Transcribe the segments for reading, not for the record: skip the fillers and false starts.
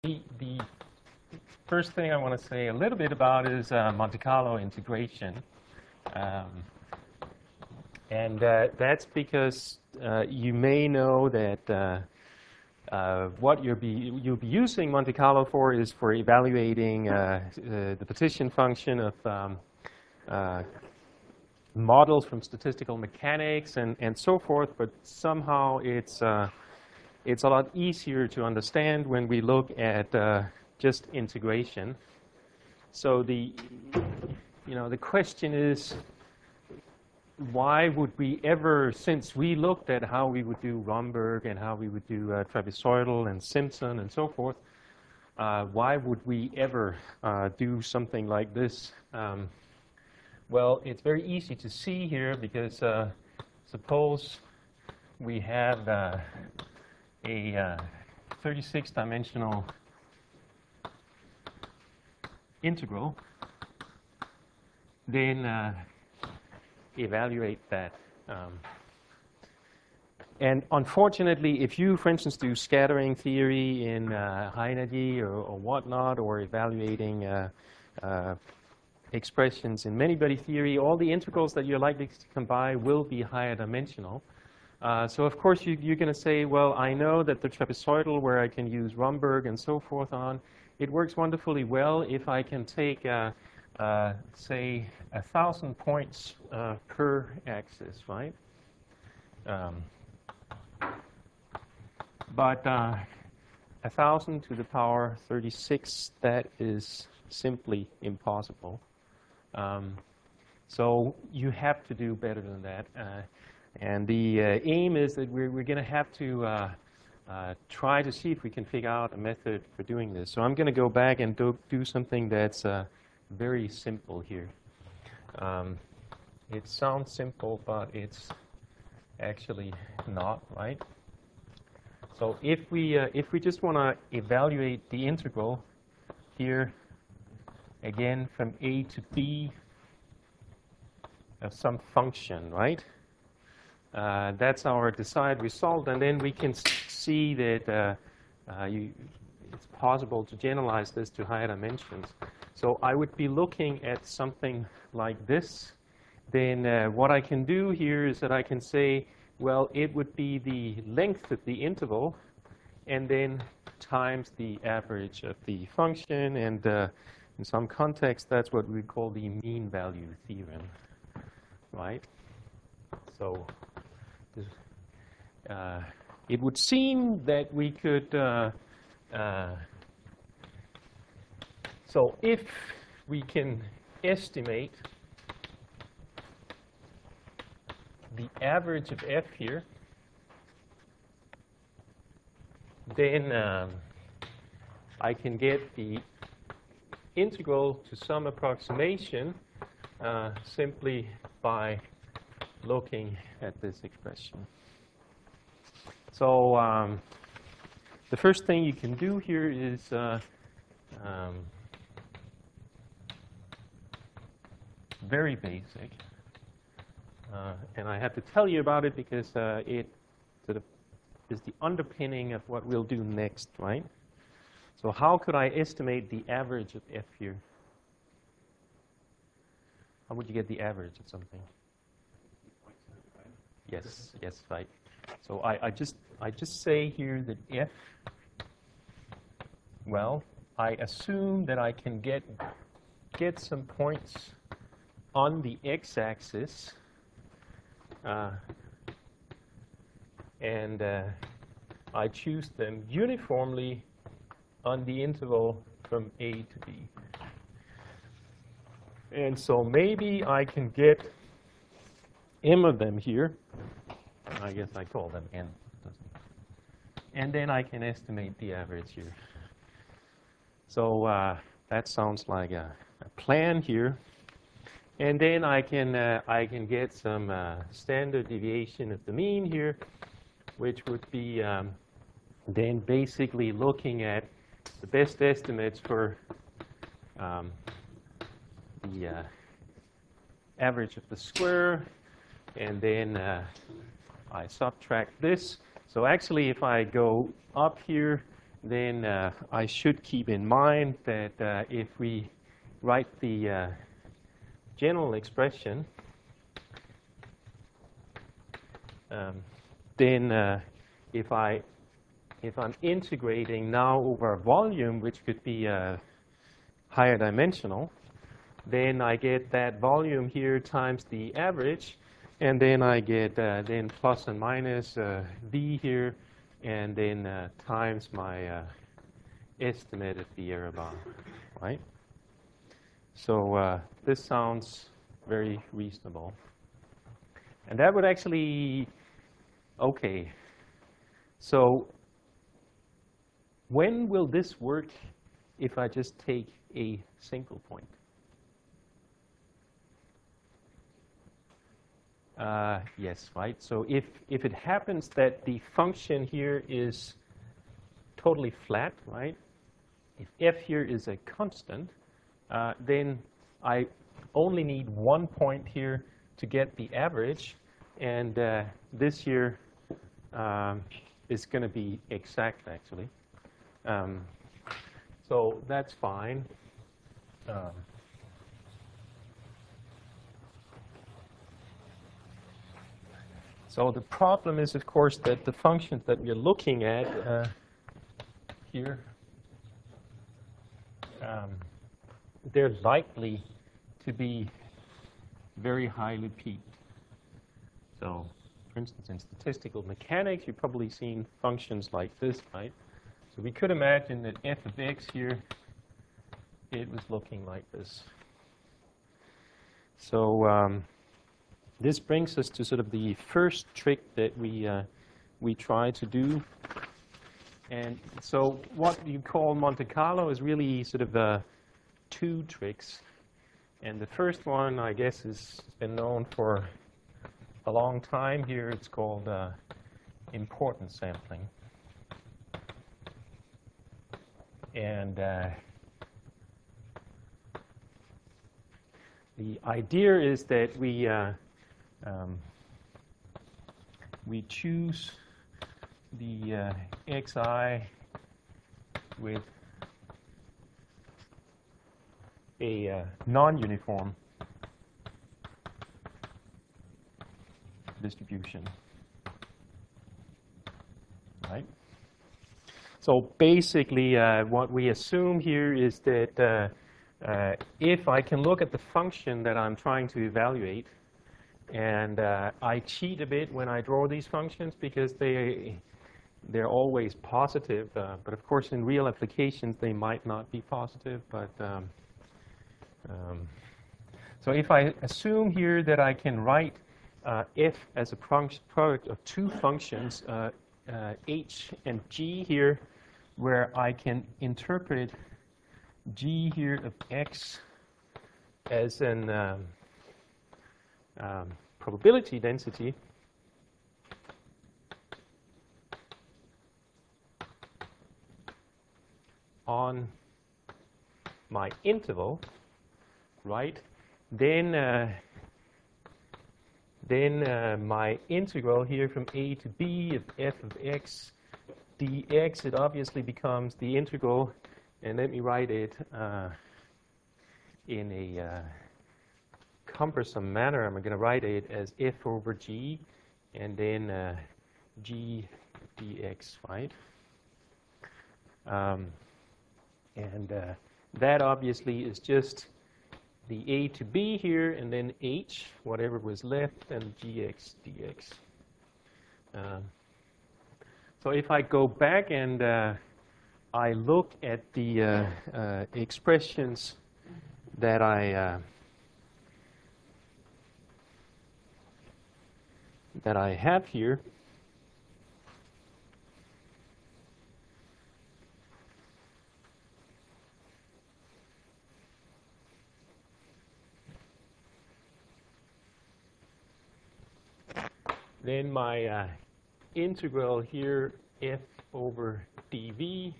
The first thing I want to say a little bit about is Monte Carlo integration. Um, and that's because you may know that what you'll be using Monte Carlo for is for evaluating the partition function of models from statistical mechanics and so forth, but somehow it's a lot easier to understand when we look at just integration. So the question is, why would we ever, since we looked at how we would do Romberg and how we would do trapezoidal and Simpson and so forth, why would we ever do something like this? Well, it's very easy to see here because suppose we have a 36-dimensional integral, then evaluate that. And unfortunately, if you, for instance, do scattering theory in high energy or whatnot, or evaluating expressions in many-body theory, all the integrals that you're likely to come by will be higher dimensional. So of course you're going to say, well, I know that the trapezoidal, where I can use Romberg and so forth on, it works wonderfully well if I can take, say, 1,000 points per axis, right? But 1,000 to the power 36, that is simply impossible. So you have to do better than that. And the aim is that we're going to have to try to see if we can figure out a method for doing this. So I'm going to go back and do something that's very simple here. It sounds simple, but it's actually not, right? So if we just want to evaluate the integral here, again from a to b of some function, right? That's our desired result, and then we can see that it's possible to generalize this to higher dimensions. So I would be looking at something like this. Then what I can do here is that I can say, well, it would be the length of the interval, and then times the average of the function, and in some context, that's what we call the mean value theorem, right? So it would seem that we could, so if we can estimate the average of f here, then I can get the integral to some approximation simply by looking at this expression. So the first thing you can do here is very basic. And I have to tell you about it because it sort of is the underpinning of what we'll do next, right? So how could I estimate the average of f here? How would you get the average of something? Yes, right. So I just say here that f, well, I assume that I can get some points on the x-axis, and I choose them uniformly on the interval from a to b. And so maybe I can get m of them here. I guess I call them n. And then I can estimate the average here. So that sounds like a plan here. And then I can get some standard deviation of the mean here, which would be then basically looking at the best estimates for the average of the square, and then I subtract this. So actually, if I go up here then I should keep in mind that if we write the general expression, then if I'm integrating now over a volume, which could be higher dimensional, then I get that volume here times the average, and then I get then plus and minus v here, and then times my estimate of the error bar, right? So this sounds very reasonable. And that would actually, okay. So when will this work if I just take a single point? Yes, right? So if it happens that the function here is totally flat, right? If f here is a constant, then I only need one point here to get the average, and this here is going to be exact, actually. So that's fine. So the problem is, of course, that the functions that we're looking at here, they're likely to be very highly peaked. So, for instance, in statistical mechanics, you've probably seen functions like this, right? So we could imagine that f of x here, it was looking like this. So this brings us to sort of the first trick that we try to do. And so what you call Monte Carlo is really sort of two tricks. And the first one, I guess, has been known for a long time here. It's called importance sampling. And the idea is that we choose the xi with a non-uniform distribution, right? So basically, what we assume here is that if I can look at the function that I'm trying to evaluate, and I cheat a bit when I draw these functions because they're always positive, but of course in real applications they might not be positive. But so if I assume here that I can write f as a product of two functions, h and g here, where I can interpret g here of x as an probability density, on my interval, right? Then my integral here from a to b of f of x dx, it obviously becomes the integral, and let me write it in a cumbersome manner. I'm going to write it as f over g, and then g dx, right? And that obviously is just the a to b here, and then h, whatever was left, and gx dx. So if I go back and I look at the expressions that I have here, then my integral here, f over dv,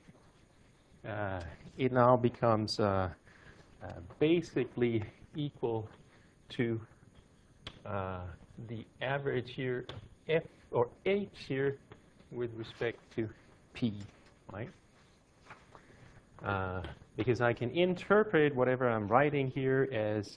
it now becomes basically equal to the average here, f or h here, with respect to p, right? because I can interpret whatever I'm writing here as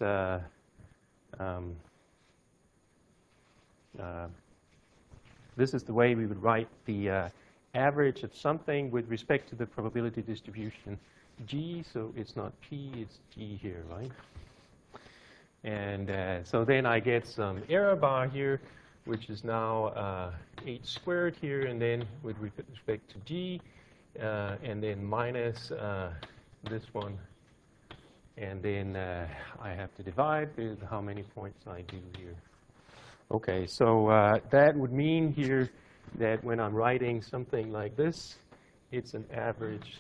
this is the way we would write the average of something with respect to the probability distribution G. So it's not P, it's G here, right? And so then I get some error bar here, which is now H squared here, and then with respect to G, and then minus this one, and then I have to divide with how many points I do here. Okay, so that would mean here that when I'm writing something like this, it's an average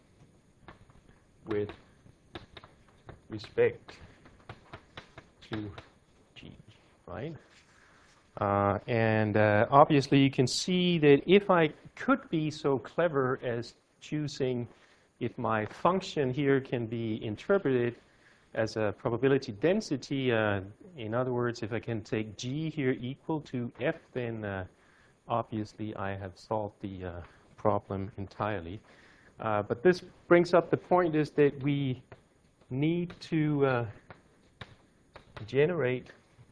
with respect to G, right? And obviously you can see that if I could be so clever as choosing if my function here can be interpreted as a probability density, in other words, if I can take G here equal to F, then obviously I have solved the problem entirely. But this brings up the point is that we need to generate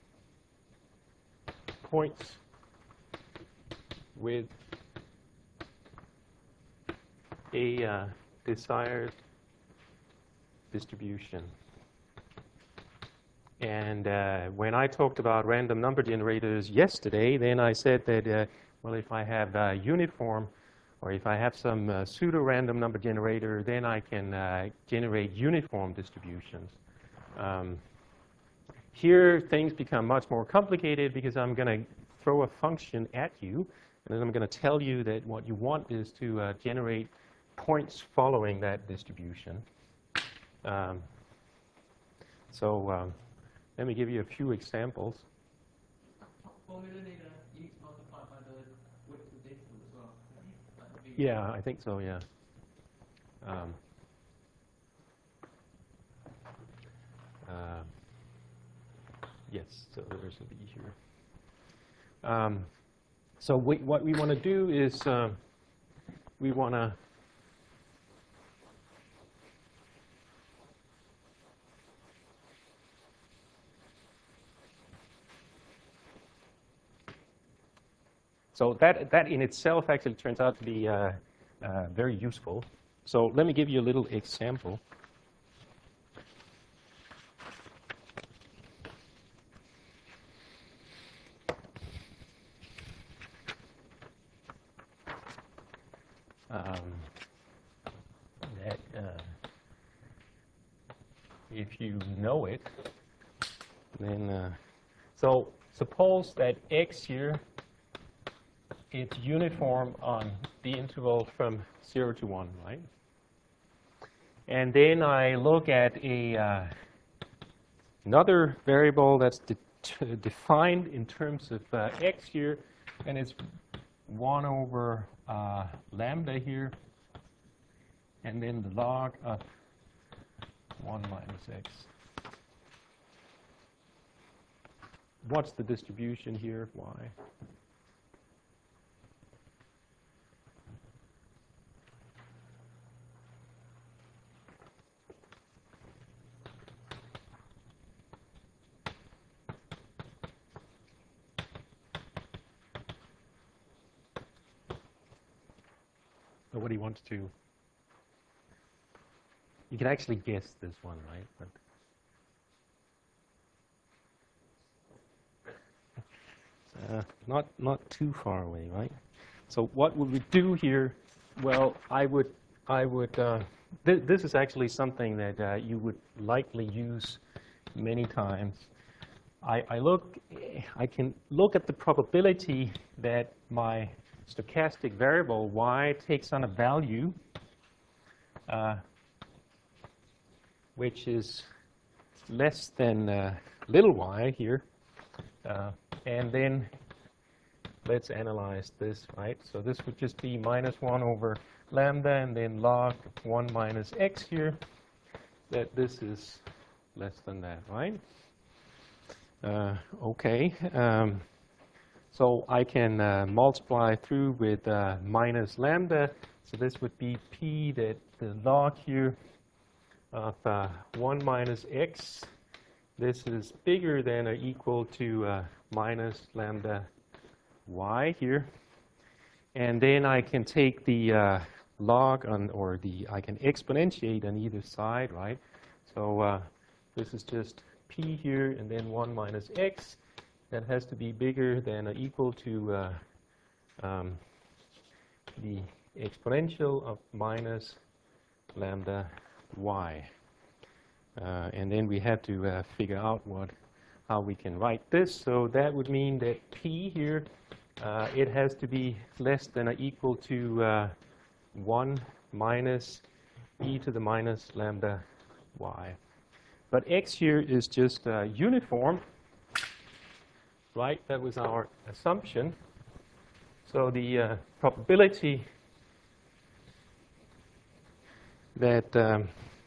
points with a desired distribution. And when I talked about random number generators yesterday, then I said that, well, if I have uniform, or if I have some pseudo-random number generator, then I can generate uniform distributions. Here, things become much more complicated because I'm going to throw a function at you, and then I'm going to tell you that what you want is to generate points following that distribution. Let me give you a few examples. Formula need a each multiplied by the width of the interval as well. Yeah, I think so, yeah. Yes, so there's a B here. So what we want to do is we want to so that in itself actually turns out to be very useful. So let me give you a little example. If you know it, then so suppose that x here is uniform on the interval from 0 to 1, right? And then I look at a another variable that's defined in terms of x here, and it's 1 over lambda here, and then the log of 1 minus x. What's the distribution here of y? So what do you want to? You can actually guess this one, right? But not too far away, right? So what would we do here? Well, this is actually something that you would likely use many times. I can look at the probability that my stochastic variable y takes on a value which is less than little y here. And then let's analyze this, right? So this would just be minus 1 over lambda, and then log 1 minus x here, that this is less than that, right? Okay. So I can multiply through with minus lambda, So this would be p, that the log here of 1 minus x. This is bigger than or equal to minus lambda y here. And then I can take the log on, or I can exponentiate on either side, right? So this is just p here, and then 1 minus x. That has to be bigger than or equal to the exponential of minus lambda y. And then we have to figure out how we can write this. So that would mean that p here, it has to be less than or equal to 1 minus e to the minus lambda y. But x here is just uniform, right? That was our assumption. So the probability that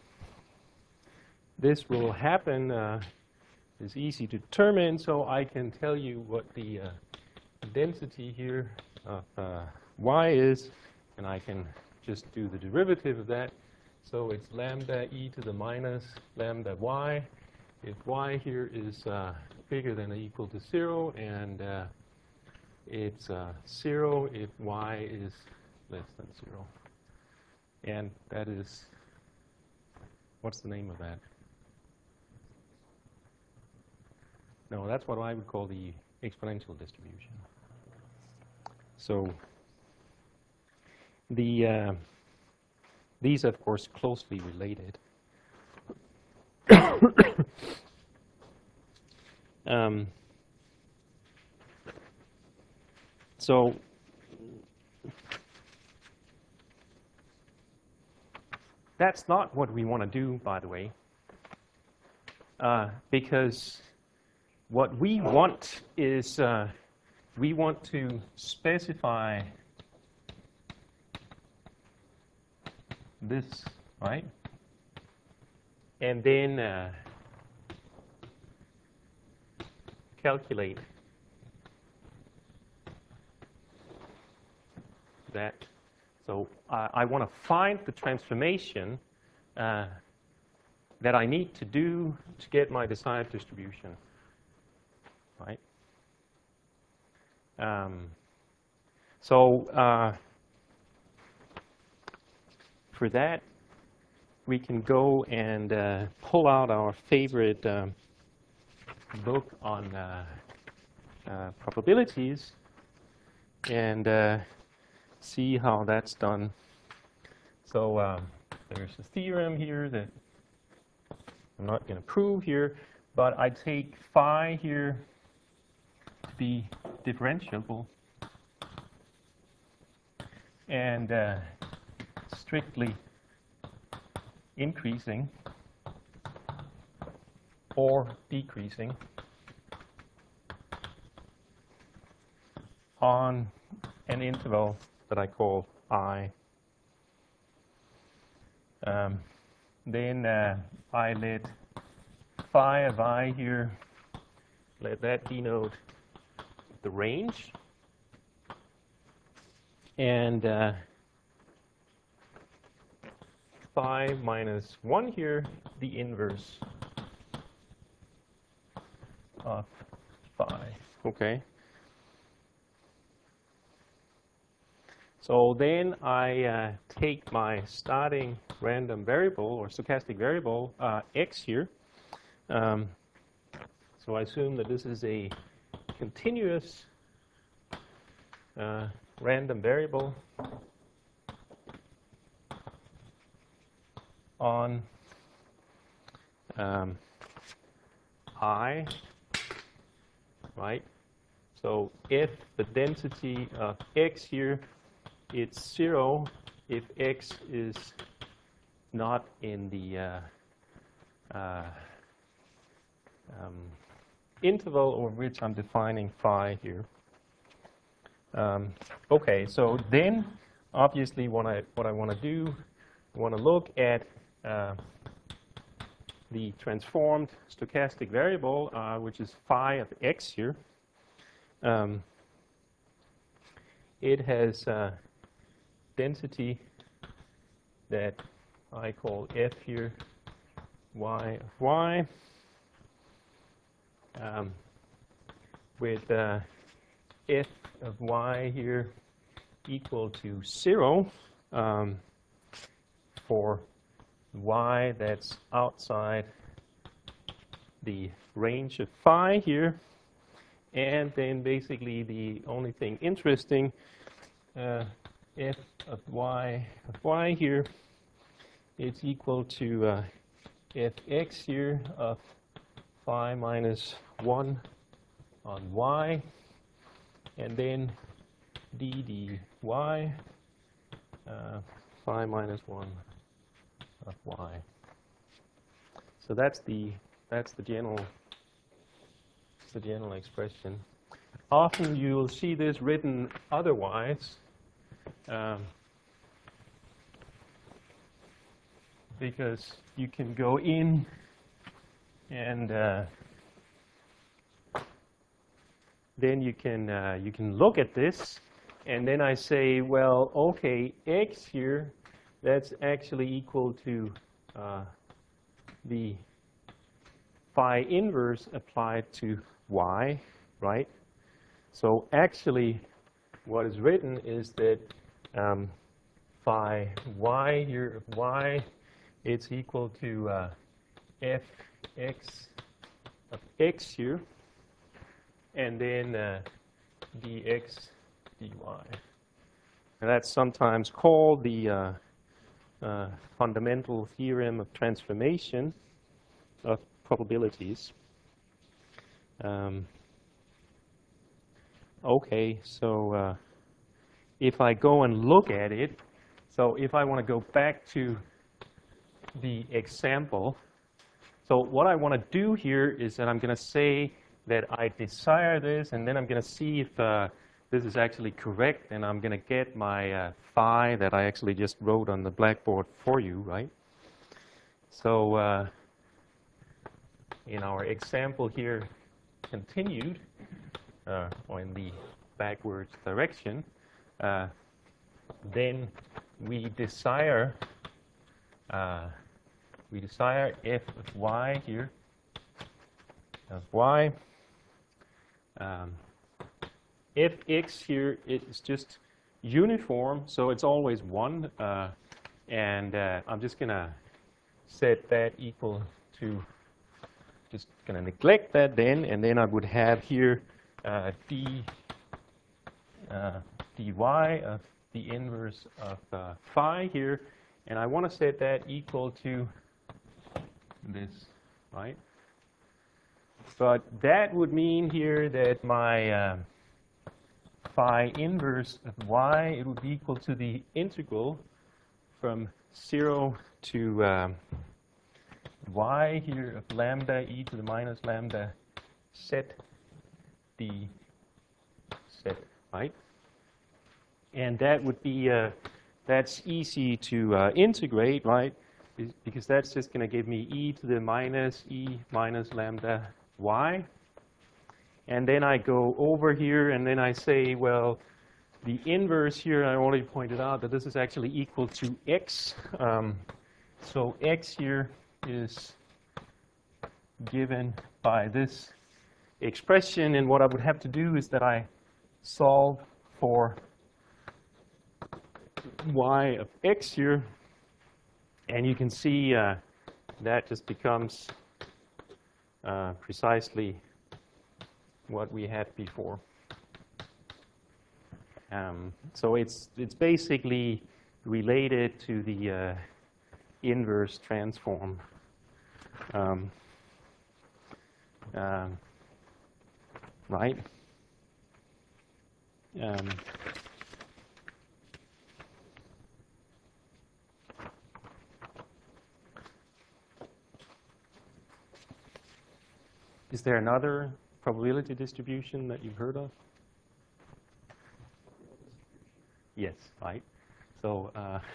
this will happen is easy to determine. So I can tell you what the density here of y is, and I can just do the derivative of that. So it's lambda e to the minus lambda y. If y here is bigger than or equal to 0, and it's 0 if y is less than 0. And that is, what's the name of that? No, that's what I would call the exponential distribution. So these are, of course, closely related. So that's not what we want to do, by the way, because what we want is we want to specify this, right? And then calculate that. So I want to find the transformation that I need to do to get my desired distribution, right? For that, we can go and pull out our favorite book on probabilities and see how that's done. So there's a theorem here that I'm not going to prove here, but I take phi here to be differentiable and strictly increasing or decreasing on an interval that I call I. Then I let phi of I here, let that denote the range. And phi minus 1 here, the inverse of phi. Okay. So then I take my starting random variable or stochastic variable, x here. So I assume that this is a continuous random variable on I, right? So if the density of x here, it's 0 if x is not in the interval over which I'm defining phi here. Okay, so then obviously what I want to do, I want to look at the transformed stochastic variable, which is phi of x here. It has density that I call f here y of y, with f of y here equal to 0 for y that's outside the range of phi here. And then basically the only thing interesting, f of y here is equal to fx here of phi minus 1 on y, and then d dy phi minus 1 of y. So that's the general expression. Often you will see this written otherwise, because you can go in and then you can look at this, and then I say, well, okay, x here, that's actually equal to the phi inverse applied to y, right? So actually, what is written is that phi y here of y, it's equal to fx of x here, and then dx dy. And that's sometimes called the fundamental theorem of transformation of probabilities. Okay, so if I go and look at it, so if I want to go back to the example, so what I want to do here is that I'm going to say that I desire this, and then I'm going to see if this is actually correct, and I'm going to get my phi that I actually just wrote on the blackboard for you, right? So in our example here, continued, or in the backwards direction, then we desire f of y here, of y. Fx here is just uniform, so it's always 1, and I'm just going to set that equal to, just going to neglect that then, and then I would have here dy of the inverse of phi here, and I want to set that equal to this, right? But that would mean here that my phi inverse of y, it would be equal to the integral from 0 to y here of lambda e to the minus lambda set d set, right? And that would be, that's easy to integrate, right? Because that's just going to give me e to the minus e minus lambda y. And then I go over here and then I say, well, the inverse here, I already pointed out that this is actually equal to x. So x here is given by this expression, and what I would have to do is that I solve for y of x here, and you can see that just becomes precisely what we had before. So it's basically related to the inverse transform. Right? Is there another probability distribution that you've heard of? Yes, right. So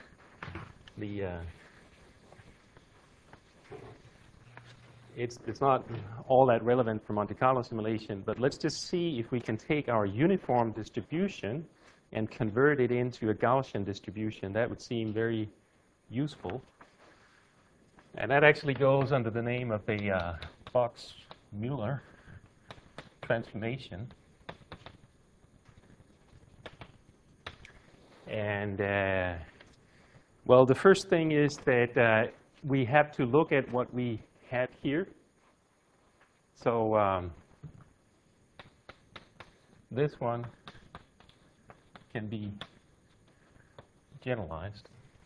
it's not all that relevant for Monte Carlo simulation, but let's just see if we can take our uniform distribution and convert it into a Gaussian distribution. That would seem very useful. And that actually goes under the name of a Fox-Muller transformation. And well, the first thing is that we have to look at what we had here. So this one can be generalized.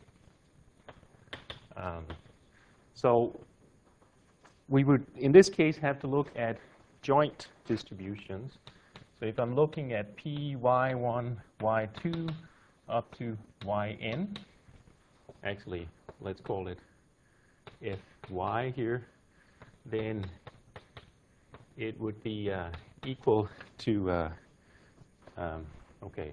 So we would, in this case, have to look at joint distributions. So if I'm looking at P, Y1, Y2, up to Yn, actually, let's call it Fy here, then it would be equal to, okay,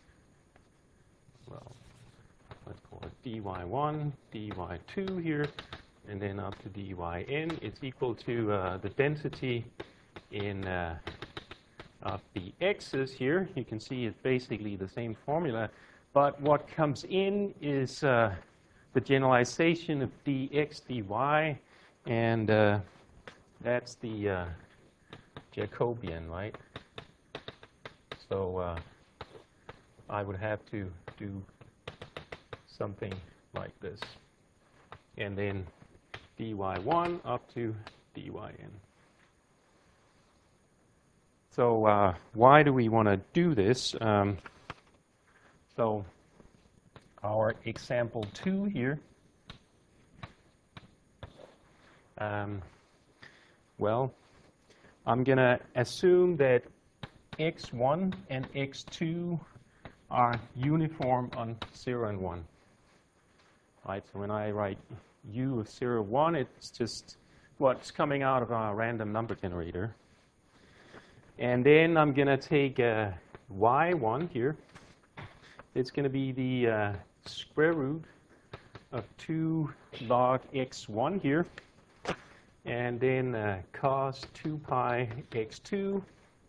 well, let's call it dy1, dy2 here, and then up to dyn. It's equal to the density in of the x's here. You can see it's basically the same formula, but what comes in is the generalization of dx dy, and that's the Jacobian, right? So I would have to do something like this, and then dy1 up to dyn. So why do we want to do this? So our example 2 here, well, I'm going to assume that x1 and x2 are uniform on 0 and 1. Right, so when I write u of 0, 1, it's just what's coming out of our random number generator. And then I'm going to take y1 here. It's going to be the square root of 2 log x1 here, and then cos 2 pi x2.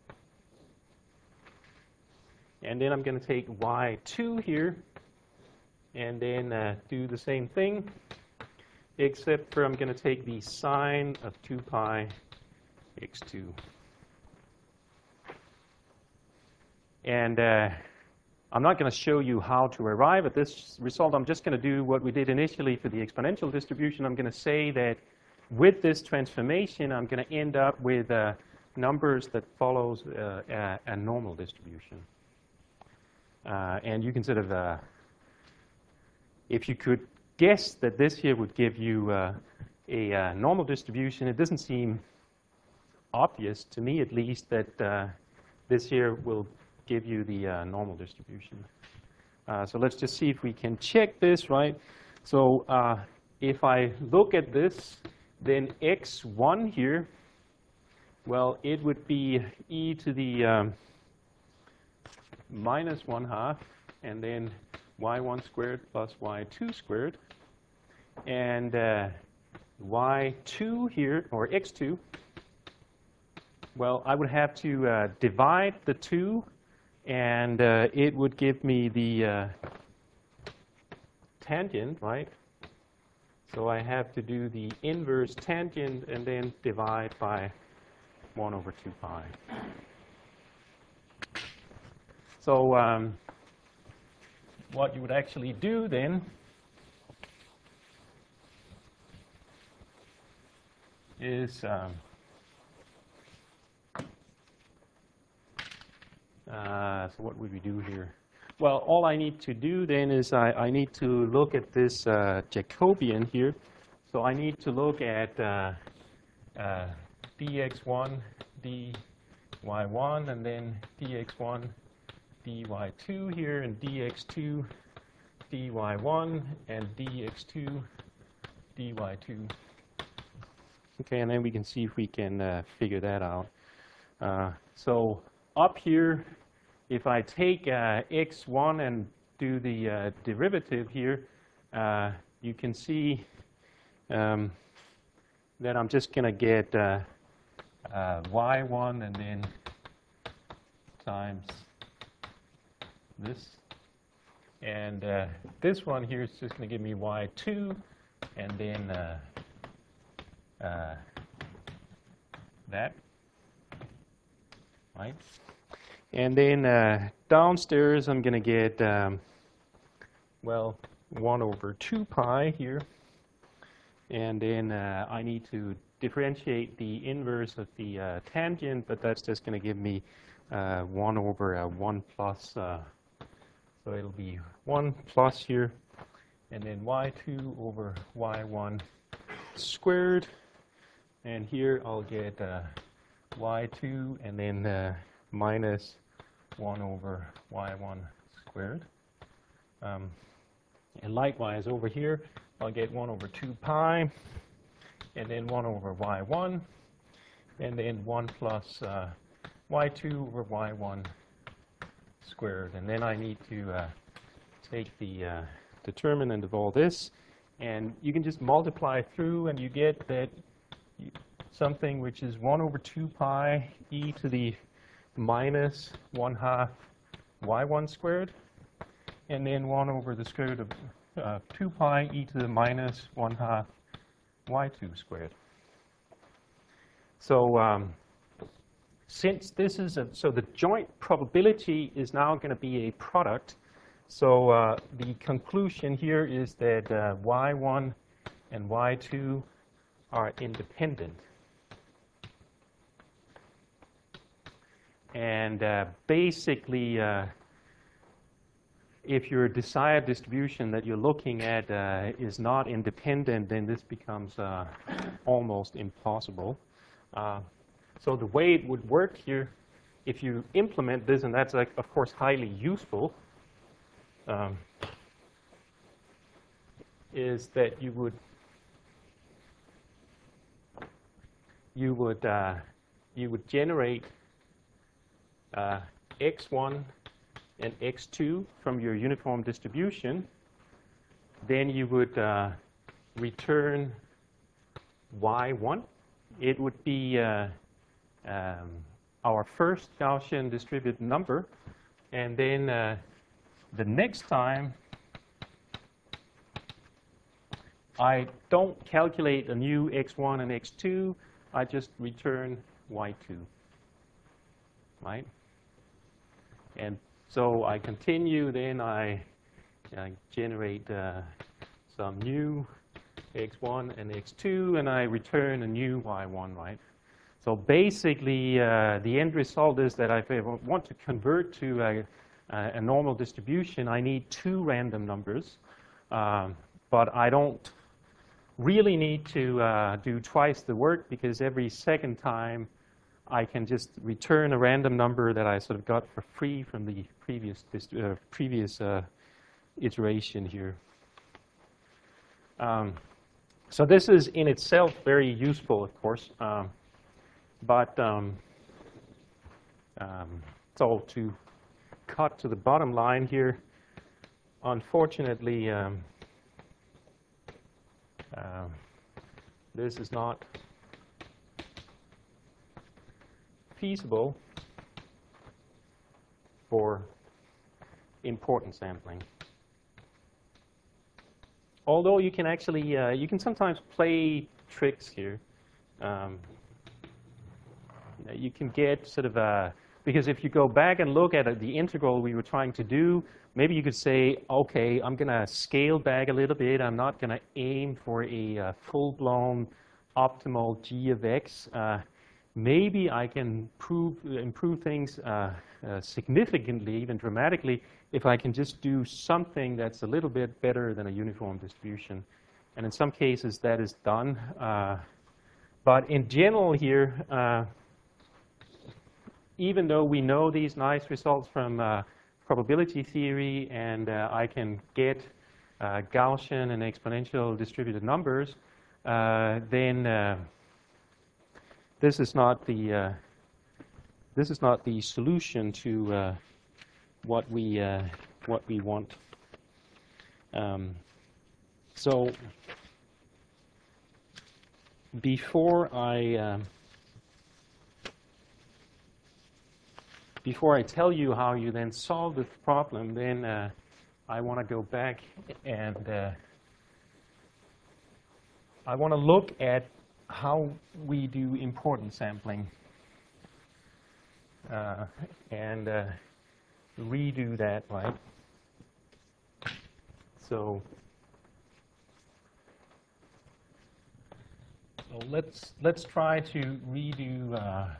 And then I'm going to take y2 here, and then do the same thing, except for I'm going to take the sine of 2 pi x2. And I'm not going to show you how to arrive at this result. I'm just going to do what we did initially for the exponential distribution. I'm going to say that with this transformation, I'm going to end up with numbers that follows a normal distribution. And you can sort of, if you could guess that this here would give you a normal distribution, it doesn't seem obvious, to me at least, that this here will give you the normal distribution. So let's just see if we can check this, right? So if I look at this, then x1 here, well, it would be e to the minus 1/2, and then y1 squared plus y2 squared. And y2 here, or x2, well, I would have to divide the 2, and it would give me the tangent, right? So I have to do the inverse tangent and then divide by 1 over 2 pi. So what you would actually do then is so what would we do here? Well, all I need to do then is I need to look at this Jacobian here. So I need to look at dx1, dy1, and then dx1, dy2 here, and dx2, dy1, and dx2, dy2. Okay, and then we can see if we can figure that out. So up here, if I take x1 and do the derivative here, you can see that I'm just going to get y1 and then times this. And this one here is just going to give me y2, and then that, right? And then downstairs, I'm going to get, well, 1 over 2 pi here. And then I need to differentiate the inverse of the tangent, but that's just going to give me 1 over 1 plus, so it'll be 1 plus here, and then y2 over y1 squared. And here I'll get y2 and then minus 1 over y1 squared. And likewise over here, I'll get 1 over 2 pi, and then 1 over y1, and then 1 plus y2 over y1 squared. And then I need to take the determinant of all this, and you can just multiply through, and you get that something which is 1 over 2 pi e to the minus 1/2 y1 squared, and then 1 over the square root of 2 pi e to the minus 1/2 y2 squared. So since this is so the joint probability is now going to be a product. So the conclusion here is that y1 and y2 are independent. And basically, if your desired distribution that you're looking at is not independent, then this becomes almost impossible. So the way it would work here, if you implement this, and that's, of course, highly useful, is that you would generate x1 and x2 from your uniform distribution. Then you would return y1. It would be our first Gaussian distributed number. And then the next time, I don't calculate a new x1 and x2. I just return y2, right? And so I continue, then I generate some new x1 and x2, and I return a new y1, right? So basically, the end result is that if I want to convert to a normal distribution, I need 2 random numbers, but I don't really need to do twice the work, because every second time I can just return a random number that I sort of got for free from the previous iteration here. So this is in itself very useful, of course, but so to cut to the bottom line here, unfortunately, this is not feasible for important sampling. Although you can actually, you can sometimes play tricks here. You can get sort of a, because if you go back and look at the integral we were trying to do, maybe you could say, okay, I'm going to scale back a little bit. I'm not going to aim for a full-blown optimal g of x. Maybe I can improve things significantly, even dramatically, if I can just do something that's a little bit better than a uniform distribution. And in some cases, that is done. But in general here, even though we know these nice results from probability theory, and I can get Gaussian and exponential distributed numbers, then this is not the solution to what we want. So before I tell you how you then solve this problem, then I want to go back and I want to look at how we do importance sampling and redo that, right? So let's try to redo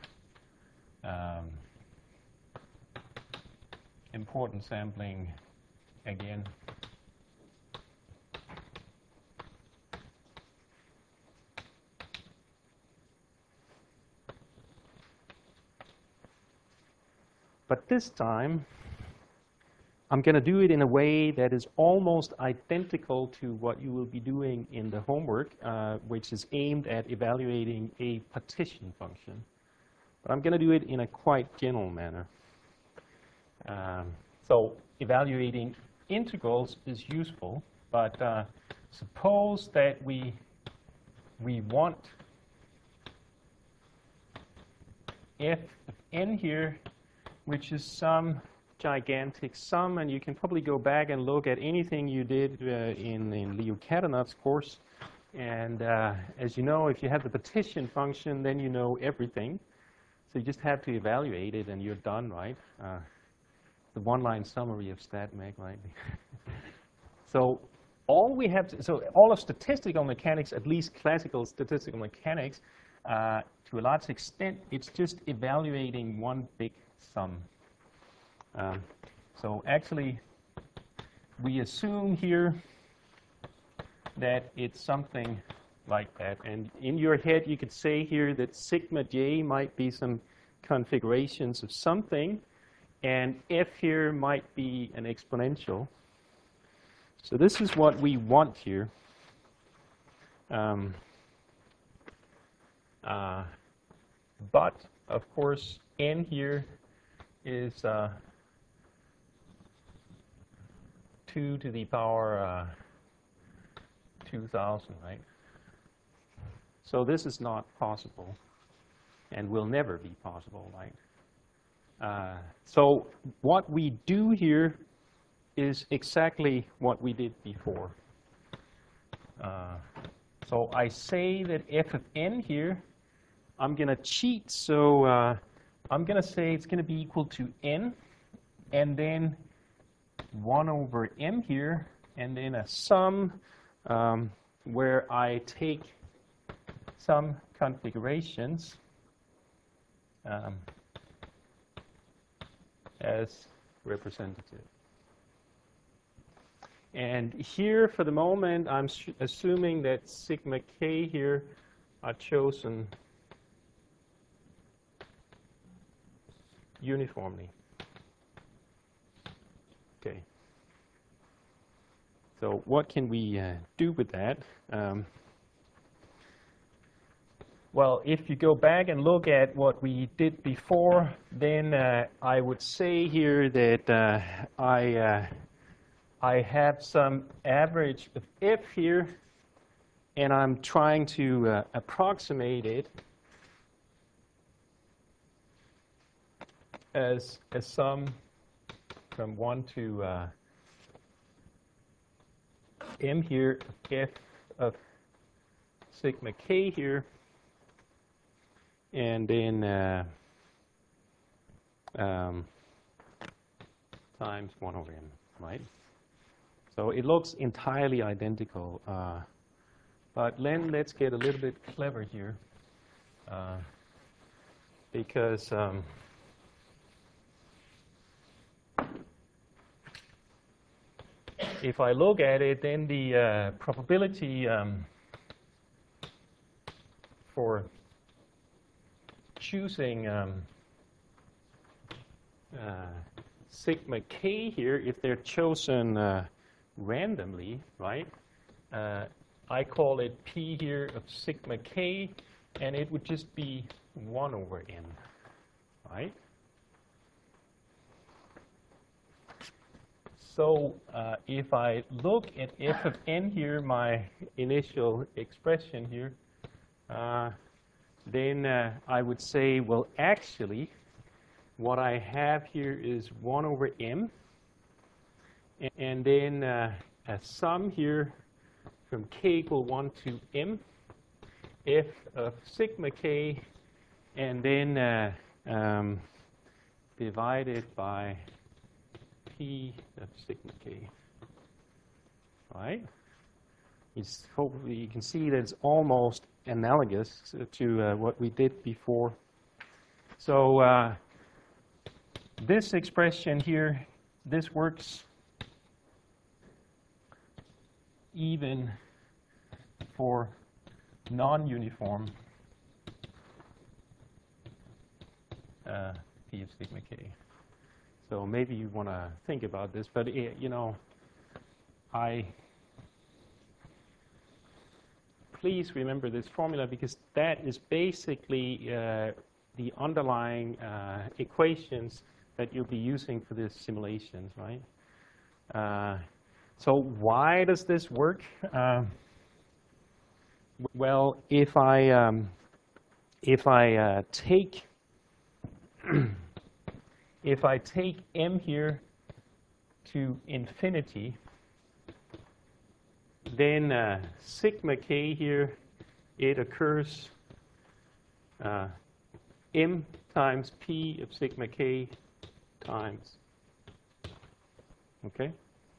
importance sampling again. But this time, I'm going to do it in a way that is almost identical to what you will be doing in the homework, which is aimed at evaluating a partition function. But I'm going to do it in a quite general manner. So evaluating integrals is useful, but suppose that we want f of n here, which is some gigantic sum, and you can probably go back and look at anything you did in Leo Cadenaugh's course. And as you know, if you have the partition function, then you know everything. So you just have to evaluate it, and you're done, right? The one-line summary of StatMech, right? So all we have to, so all of statistical mechanics, at least classical statistical mechanics, to a large extent, it's just evaluating one big sum. So actually, we assume here that it's something like that. And in your head, you could say here that sigma j might be some configurations of something, and f here might be an exponential. So this is what we want here. But, of course, n here is 2 to the power 2,000, right? So this is not possible and will never be possible, right? So what we do here is exactly what we did before. So I say that f of n here, I'm going to cheat. So I'm going to say it's going to be equal to n, and then 1 over m here, and then a sum where I take some configurations as representative. And here, for the moment, I'm assuming that sigma k here are chosen uniformly. Okay. So what can we do with that? Well, if you go back and look at what we did before, then I would say here that I have some average of f here, and I'm trying to approximate it as a sum from 1 to m here, f of sigma k here, and then times 1 over m, right? So it looks entirely identical. But then let's get a little bit clever here, because if I look at it, then the probability for choosing sigma k here, if they're chosen randomly, right? I call it p here of sigma k, and it would just be 1 over n, right? So if I look at f of n here, my initial expression here, then I would say, well, actually, what I have here is 1 over m. And then a sum here from k equal 1 to m, f of sigma k, and then divided by p of sigma k. Right? Hopefully you can see that it's almost analogous to what we did before. So this expression here, this works even for non-uniform p of sigma k. So maybe you want to think about this, but you know, please remember this formula because that is basically the underlying equations that you'll be using for these simulations, right? So why does this work? Well, if I take if I take m here to infinity, then sigma k here, it occurs m times p of sigma k times. Okay?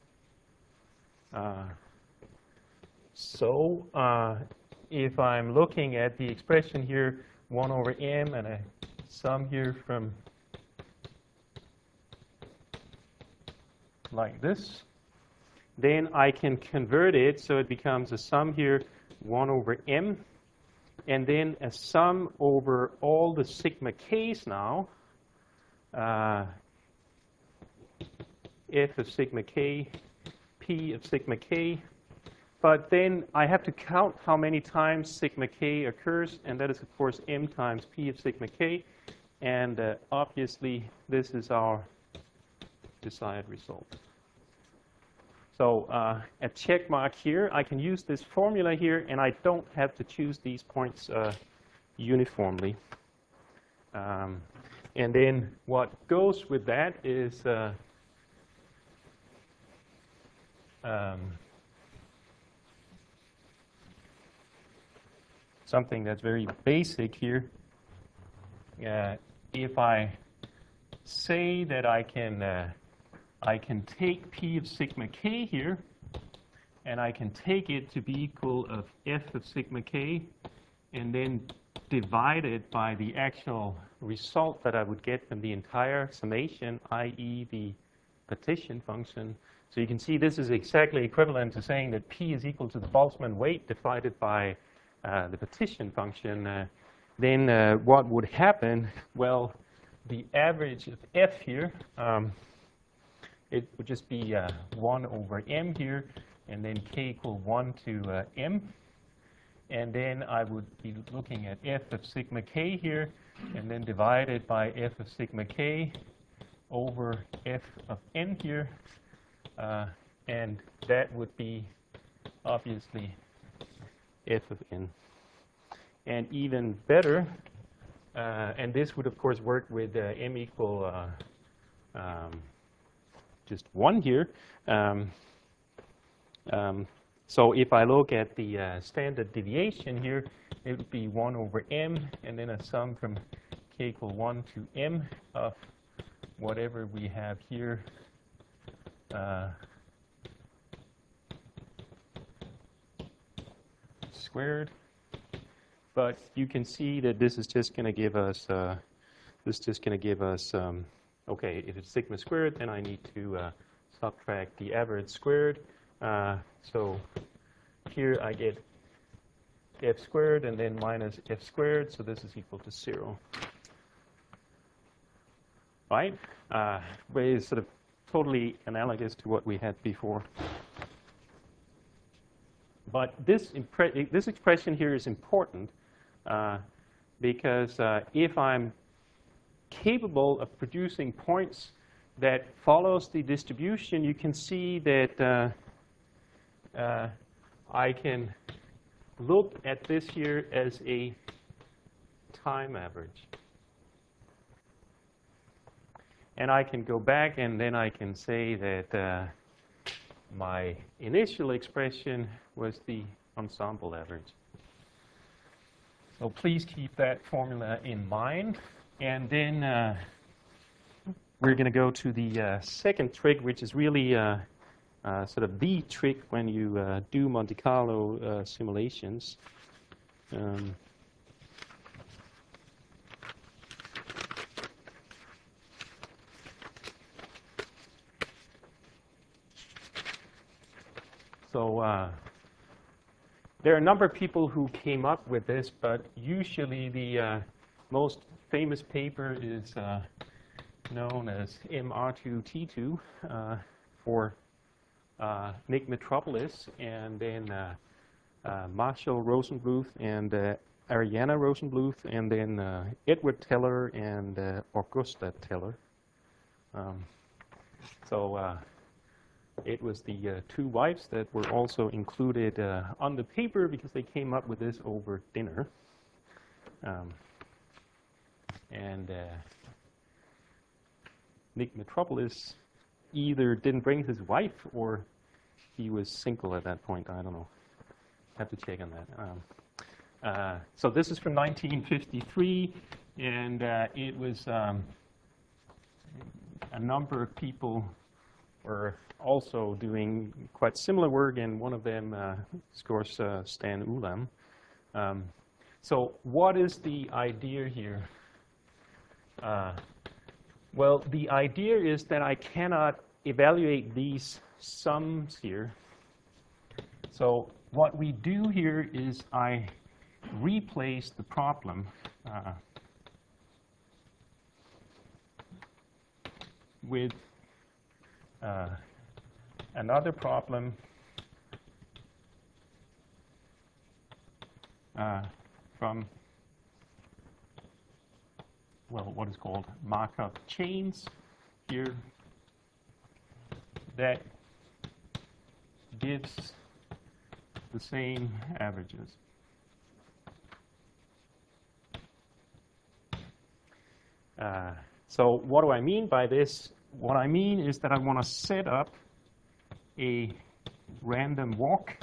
So if I'm looking at the expression here, 1 over m and a sum here from like this, then I can convert it so it becomes a sum here, 1 over m, and then a sum over all the sigma k's now, f of sigma k, p of sigma k. But then I have to count how many times sigma k occurs, and that is, of course, m times p of sigma k. And obviously, this is our desired result. So a check mark here, I can use this formula here, and I don't have to choose these points uniformly. And then what goes with that is something that's very basic here. If I say that I can take p of sigma k here, and I can take it to be equal of f of sigma k, and then divide it by the actual result that I would get from the entire summation, i.e. the partition function. So you can see this is exactly equivalent to saying that p is equal to the Boltzmann weight divided by the partition function. Then what would happen? Well, the average of f here, it would just be 1 over m here, and then k equal 1 to m. And then I would be looking at f of sigma k here, and then divided by f of sigma k over f of n here. And that would be, obviously, f of n. And even better, and this would, of course, work with m equal just 1 here. So if I look at the standard deviation here, it would be 1 over m, and then a sum from k equal 1 to m of whatever we have here. Squared. But you can see that this is just going to give us, okay, if it's sigma squared, then I need to subtract the average squared. So here I get f squared and then minus f squared, so this is equal to 0. Right? Very sort of totally analogous to what we had before. But this expression here is important because if I'm capable of producing points that follows the distribution, you can see that I can look at this here as a time average. And I can go back and then I can say that my initial expression was the ensemble average. So please keep that formula in mind. And then we're going to go to the second trick, which is really sort of the trick when you do Monte Carlo simulations. So there are a number of people who came up with this, but usually the most famous paper is known as MR2T2 for Nick Metropolis, and then Marshall Rosenbluth and Ariana Rosenbluth, and then Edward Teller and Augusta Teller. So it was the two wives that were also included on the paper because they came up with this over dinner. And Nick Metropolis either didn't bring his wife or he was single at that point. I don't know. Have to check on that. So this is from 1953, and it was a number of people were also doing quite similar work, and one of them, of course, Stan Ulam. So what is the idea here? Well, the idea is that I cannot evaluate these sums here. So what we do here is I replace the problem with another problem from, well, what is called Markov chains here that gives the same averages. So what do I mean by this? What I mean is that I want to set up a random walk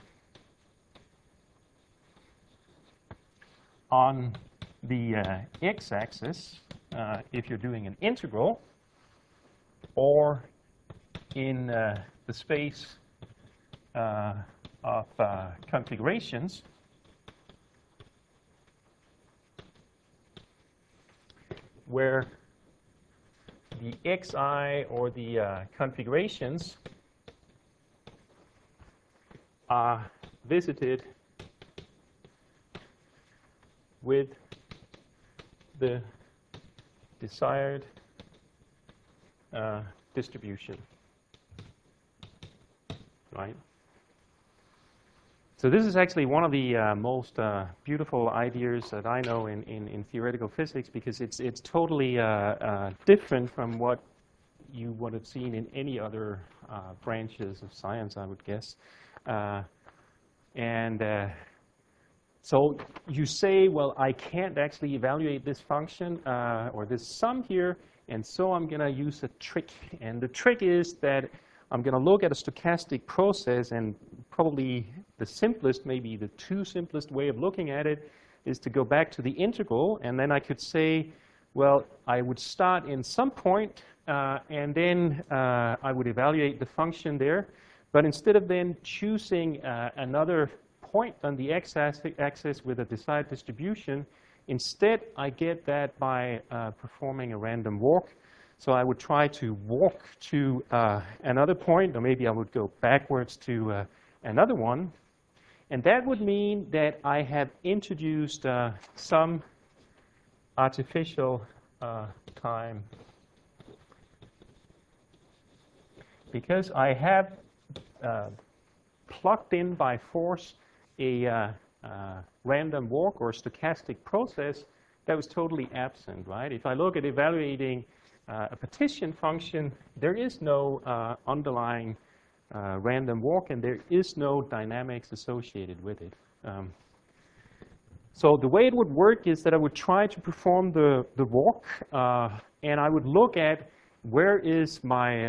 on the x-axis if you're doing an integral, or in the space of configurations where the xi or the configurations are visited with the desired distribution, right? So this is actually one of the most beautiful ideas that I know in theoretical physics, because it's totally different from what you would have seen in any other branches of science, I would guess. So you say, well, I can't actually evaluate this function or this sum here, and so I'm going to use a trick. And the trick is that I'm going to look at a stochastic process, and probably the simplest, maybe the two simplest way of looking at it is to go back to the integral, and then I could say, well, I would start in some point, and then I would evaluate the function there. But instead of then choosing another point on the x-axis with a desired distribution, instead I get that by performing a random walk. So I would try to walk to another point, or maybe I would go backwards to another one. And that would mean that I have introduced some artificial time, because I have plugged in by force a random walk or stochastic process that was totally absent, right? If I look at evaluating a partition function, there is no underlying random walk, and there is no dynamics associated with it. So the way it would work is that I would try to perform the walk, and I would look at where is my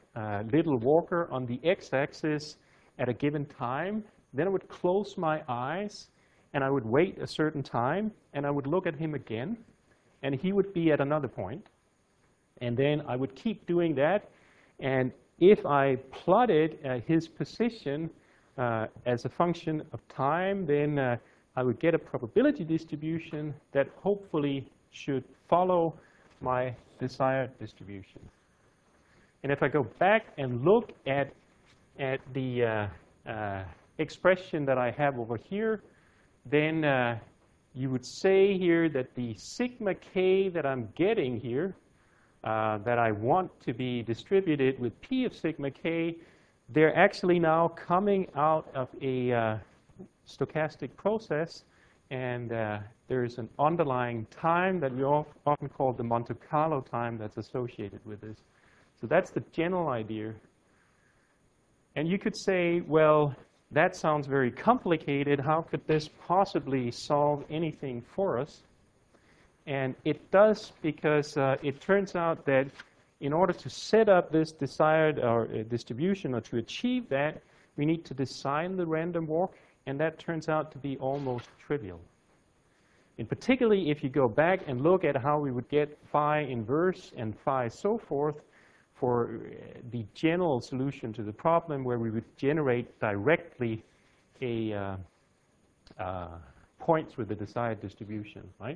little walker on the x-axis at a given time. Then I would close my eyes, and I would wait a certain time, and I would look at him again, and he would be at another point. And then I would keep doing that. And if I plotted his position as a function of time, then I would get a probability distribution that hopefully should follow my desired distribution. And if I go back and look at the expression that I have over here, then you would say here that the sigma k that I'm getting here, that I want to be distributed with P of sigma k, they're actually now coming out of a stochastic process, and there's an underlying time that we often call the Monte Carlo time that's associated with this. So that's the general idea. And you could say, well, that sounds very complicated. How could this possibly solve anything for us? And it does, because it turns out that in order to set up this desired distribution, or to achieve that, we need to design the random walk, and that turns out to be almost trivial. And particularly if you go back and look at how we would get phi inverse and phi so forth for the general solution to the problem, where we would generate directly a points with the desired distribution, right?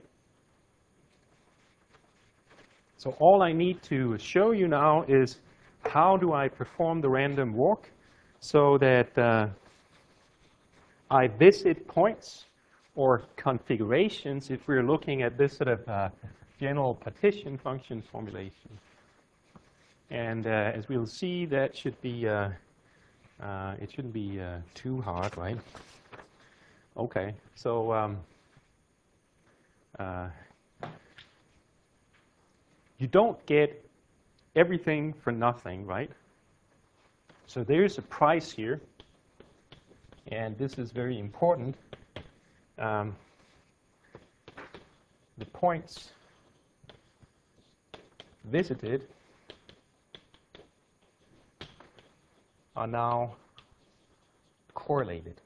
So all I need to show you now is how do I perform the random walk so that I visit points or configurations if we're looking at this sort of general partition function formulation. And as we'll see, that should be, it shouldn't be too hard, right? Okay, so you don't get everything for nothing, right? So there's a price here, and this is very important. The points visited are now correlated.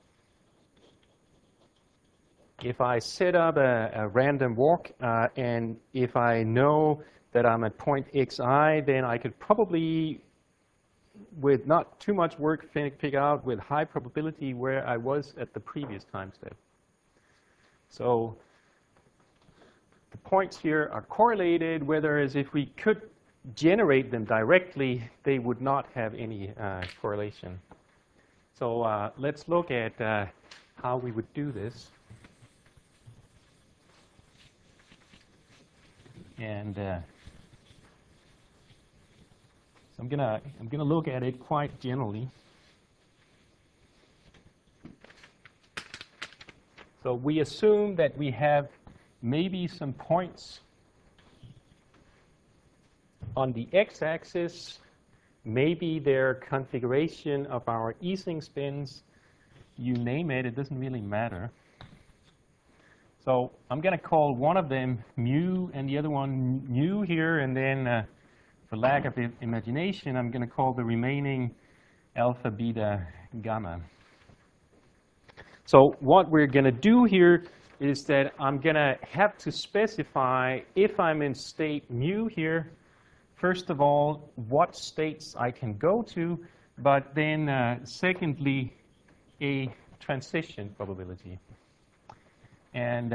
If I set up a random walk, and if I know that I'm at point xi, then I could probably, with not too much work, figure out with high probability where I was at the previous time step. So the points here are correlated, whereas if we could generate them directly, they would not have any correlation. So let's look at how we would do this. And so I'm gonna look at it quite generally. So we assume that we have maybe some points on the x-axis, maybe their configuration of our Ising spins, you name it, it doesn't really matter. So I'm going to call one of them mu and the other one nu here, and then for lack of imagination, I'm going to call the remaining alpha, beta, gamma. So what we're going to do here is that I'm going to have to specify, if I'm in state mu here, first of all, what states I can go to, but then secondly, a transition probability. And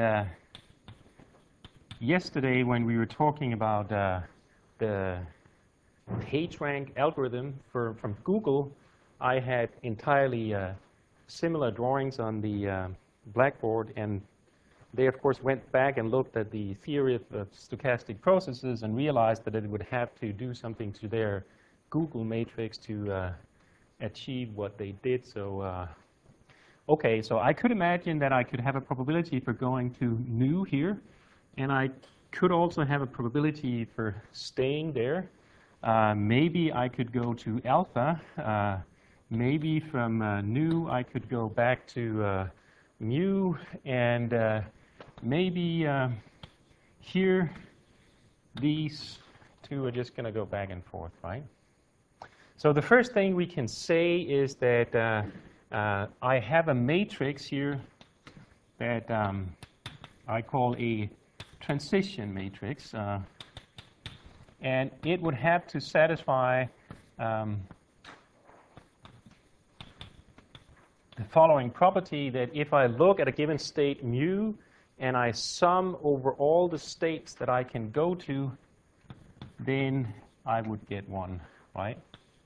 yesterday, when we were talking about the PageRank algorithm from Google, I had entirely similar drawings on the blackboard, and they, of course, went back and looked at the theory of stochastic processes and realized that it would have to do something to their Google matrix to achieve what they did. So, okay, so I could imagine that I could have a probability for going to nu here, and I could also have a probability for staying there. Maybe I could go to alpha. Maybe from nu I could go back to mu, and maybe here these two are just going to go back and forth, right? So the first thing we can say is that I have a matrix here that I call a transition matrix. And it would have to satisfy the following property, that if I look at a given state mu and I sum over all the states that I can go to, then I would get one, right?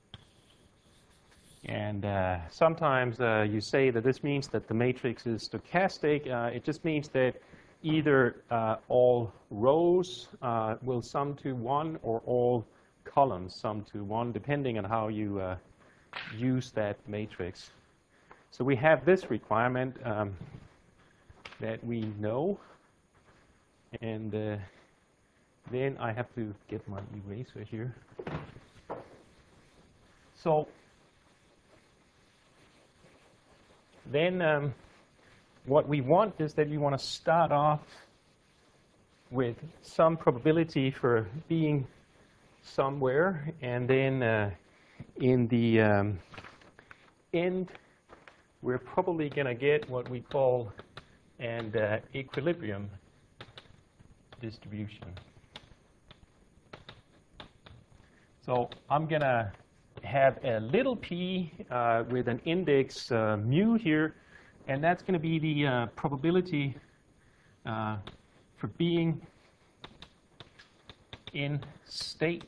And sometimes you say that this means that the matrix is stochastic. It just means that either all rows will sum to 1 or all columns sum to 1, depending on how you use that matrix. So we have this requirement that we know. And then I have to get my eraser here. So then what we want is that we want to start off with some probability for being somewhere, and then in the end, we're probably going to get what we call an equilibrium distribution. So I'm going to have a little p with an index mu here, and that's going to be the probability for being in state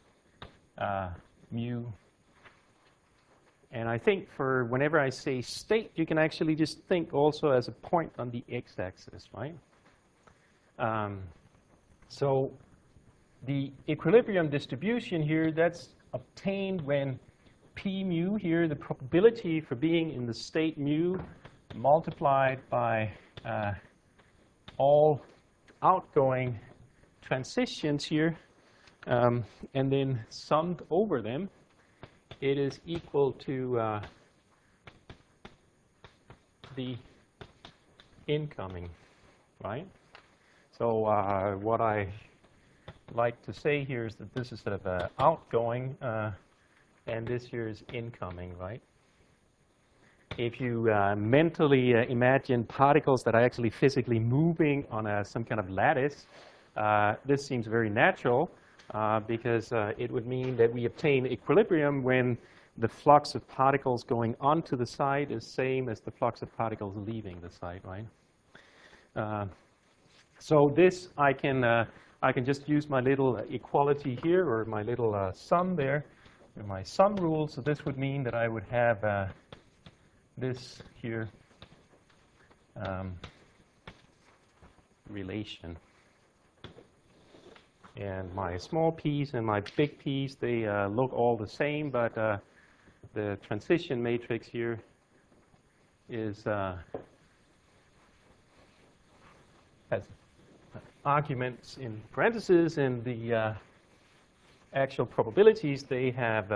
mu. And I think for whenever I say state, you can actually just think also as a point on the x-axis, right? So the equilibrium distribution here, that's obtained when p mu here, the probability for being in the state mu, multiplied by all outgoing transitions here, and then summed over them, it is equal to the incoming, right? So what I like to say here is that this is sort of outgoing, and this here is incoming, right? If you mentally imagine particles that are actually physically moving on some kind of lattice, this seems very natural because it would mean that we obtain equilibrium when the flux of particles going onto the side is same as the flux of particles leaving the side, right? So this I can just use my little equality here, or my little sum there, my sum rule. So this would mean that I would have this here relation. And my small p's and my big p's, they look all the same, but the transition matrix here is has arguments in parentheses, and the actual probabilities, they have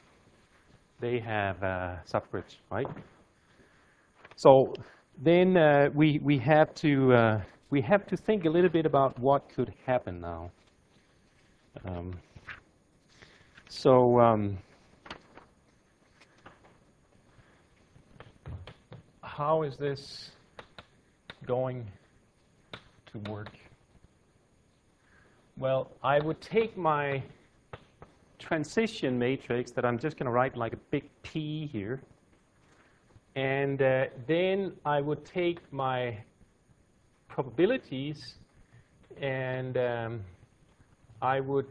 subscripts, right? So then we have to think a little bit about what could happen now. How is this going to work? Well, I would take my transition matrix that I'm just going to write like a big P here, and then I would take my probabilities and I would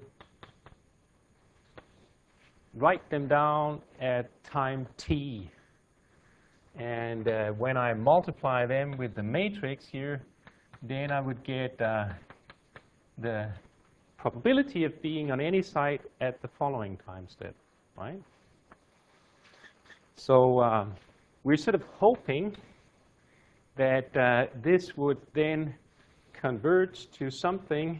write them down at time t. And when I multiply them with the matrix here, then I would get the probability of being on any site at the following time step, right? So we're sort of hoping that this would then converge to something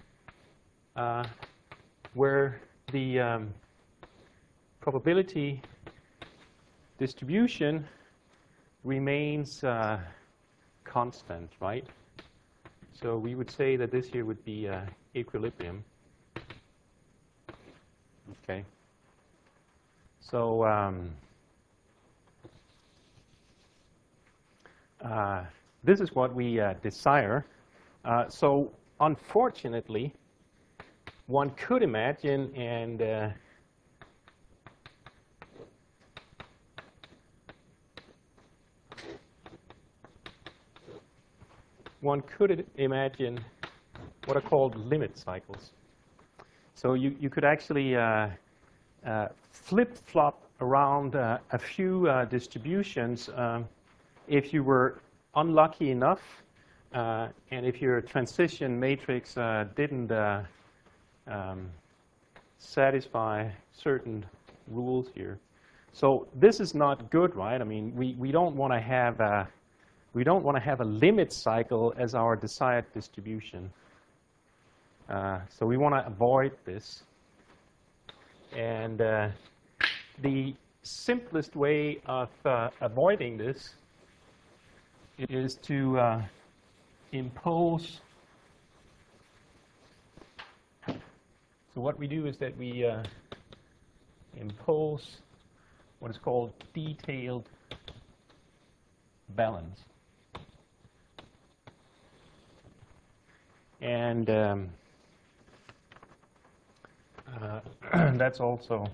where the probability distribution remains constant, right? So we would say that this here would be equilibrium. Okay. So this is what we desire. So unfortunately, one could imagine and one could imagine what are called limit cycles. So you could actually flip-flop around a few distributions if you were unlucky enough and if your transition matrix didn't satisfy certain rules here. So this is not good, right? I mean, we don't want to have a limit cycle as our desired distribution. So we want to avoid this. And the simplest way of avoiding this is to impose. So what we do is that we impose what is called detailed balance. And that's also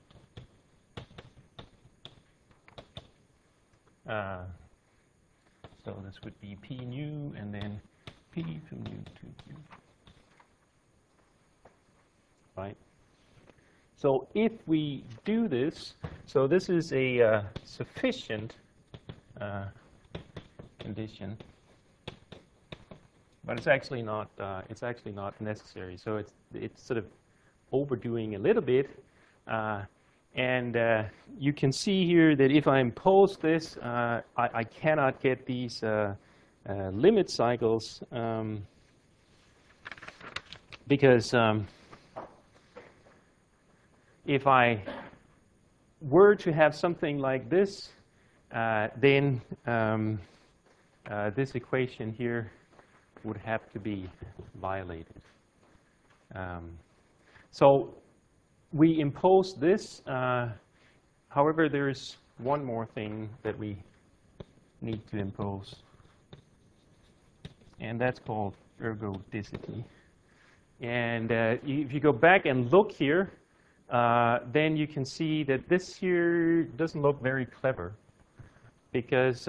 so this would be P nu and then P from nu to Q. Right? So if we do this, so this is a sufficient condition, but it's actually not necessary. So it's sort of overdoing a little bit, and you can see here that if I impose this, I cannot get these limit cycles because if I were to have something like this, then this equation here would have to be violated. So we impose this. However, there's one more thing that we need to impose, and that's called ergodicity. And if you go back and look here, then you can see that this here doesn't look very clever, because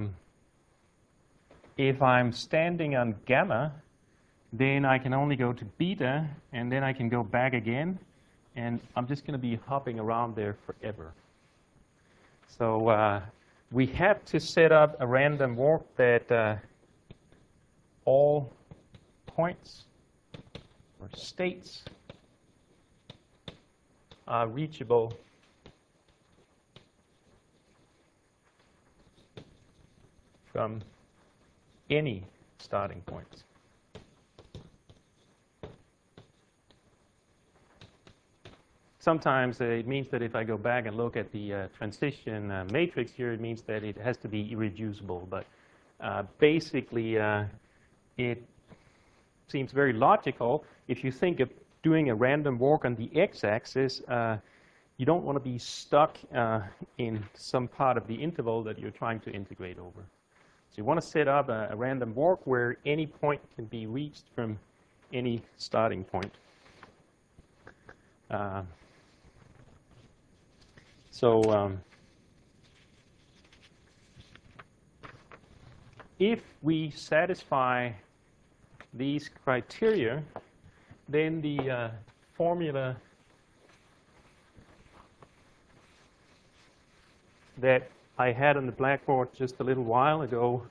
if I'm standing on gamma, then I can only go to beta, and then I can go back again, and I'm just going to be hopping around there forever. So we have to set up a random walk that all points or states are reachable from any starting points. Sometimes it means that if I go back and look at the transition matrix here, it means that it has to be irreducible. But basically, it seems very logical. If you think of doing a random walk on the x-axis, you don't want to be stuck in some part of the interval that you're trying to integrate over. So you want to set up a random walk where any point can be reached from any starting point. If we satisfy these criteria, then the formula that I had on the blackboard just a little while ago,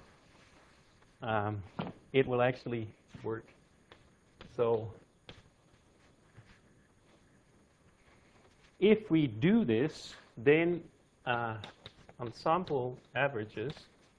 it will actually work. So if we do this, then ensemble averages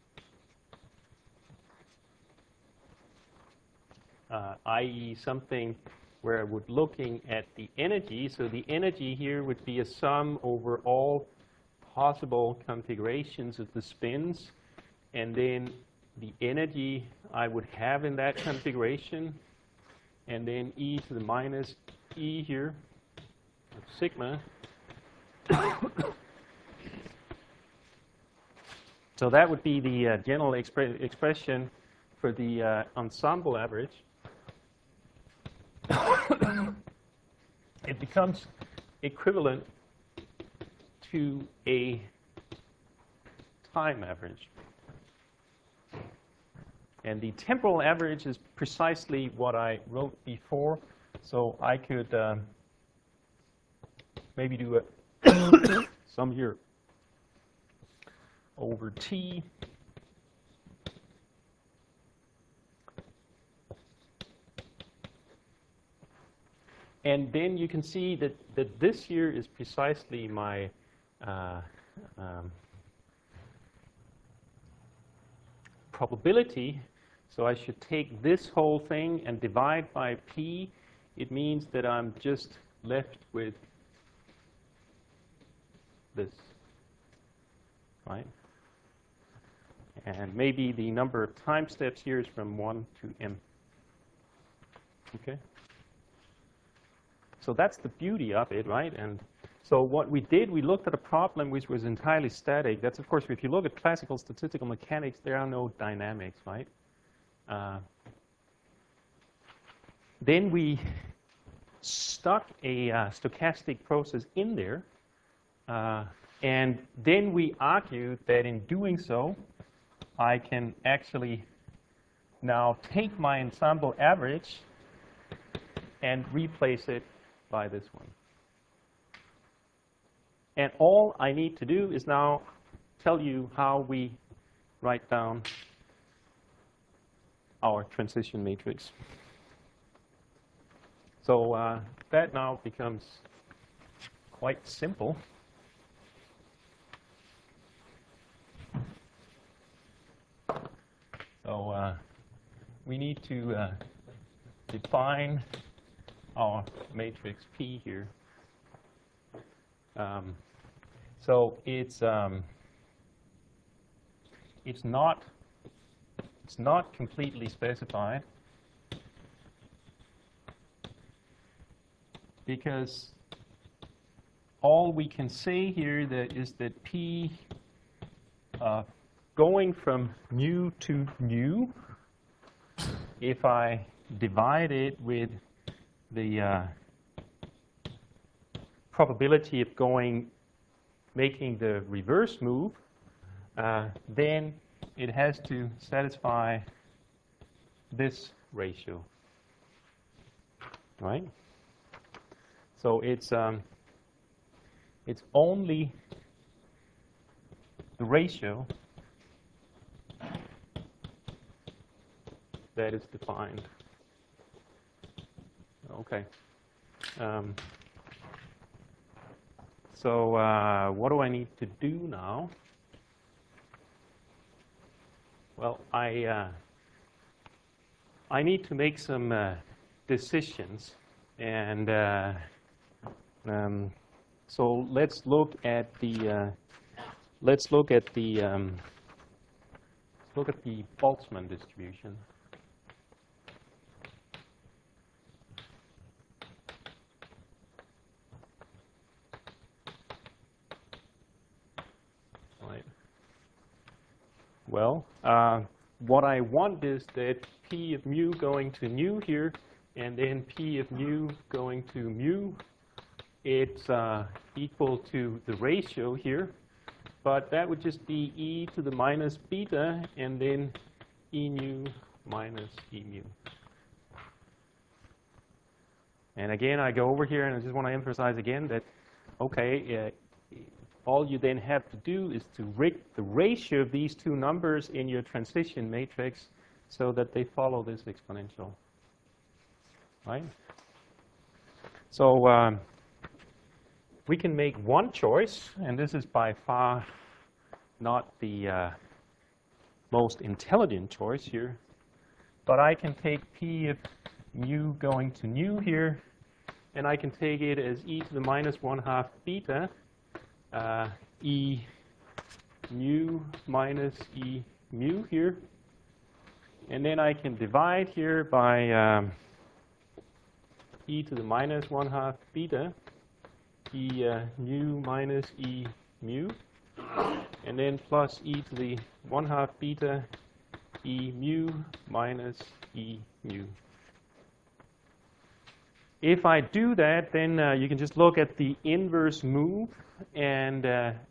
i.e. something where I would looking at the energy. So the energy here would be a sum over all possible configurations of the spins, and then the energy I would have in that configuration, and then e to the minus e here, sigma, So that would be the general expression for the ensemble average. It becomes equivalent to a time average. And the temporal average is precisely what I wrote before. So I could maybe do a sum here over t. And then you can see that this here is precisely my probability. So I should take this whole thing and divide by p. It means that I'm just left with this, right? And maybe the number of time steps here is from 1 to m. Okay? So that's the beauty of it, right? And so what we did, we looked at a problem which was entirely static. That's, of course, if you look at classical statistical mechanics, there are no dynamics, right? Then we stuck a stochastic process in there. And then we argued that in doing so, I can actually now take my ensemble average and replace it by this one. And all I need to do is now tell you how we write down our transition matrix. So that now becomes quite simple. So we need to define our matrix P here. So it's not completely specified because all we can say here is that P going from mu to mu, if I divide it with the probability of making the reverse move, then it has to satisfy this ratio, right? So it's only the ratio that is defined. Okay. So what do I need to do now? Well, I need to make some decisions, and so let's look at the Boltzmann distribution. Well, what I want is that P of mu going to nu here, and then P of mu going to mu, it's equal to the ratio here. But that would just be e to the minus beta, and then e mu minus e mu. And again, I go over here, and I just want to emphasize again that, okay, all you then have to do is to rig the ratio of these two numbers in your transition matrix so that they follow this exponential, right? So we can make one choice, and this is by far not the most intelligent choice here, but I can take P of mu going to nu here, and I can take it as e to the minus 1/2 beta, e mu minus e mu here. And then I can divide here by e to the minus 1/2 beta. e mu minus e mu, and then plus e to the 1/2 beta e mu minus e mu. If I do that, then you can just look at the inverse move and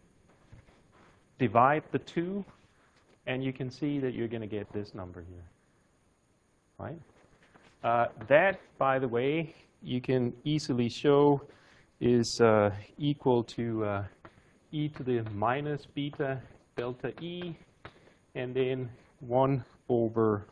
divide the two, and you can see that you're going to get this number here, right? That, by the way, you can easily show is equal to e to the minus beta delta e, and then 1 over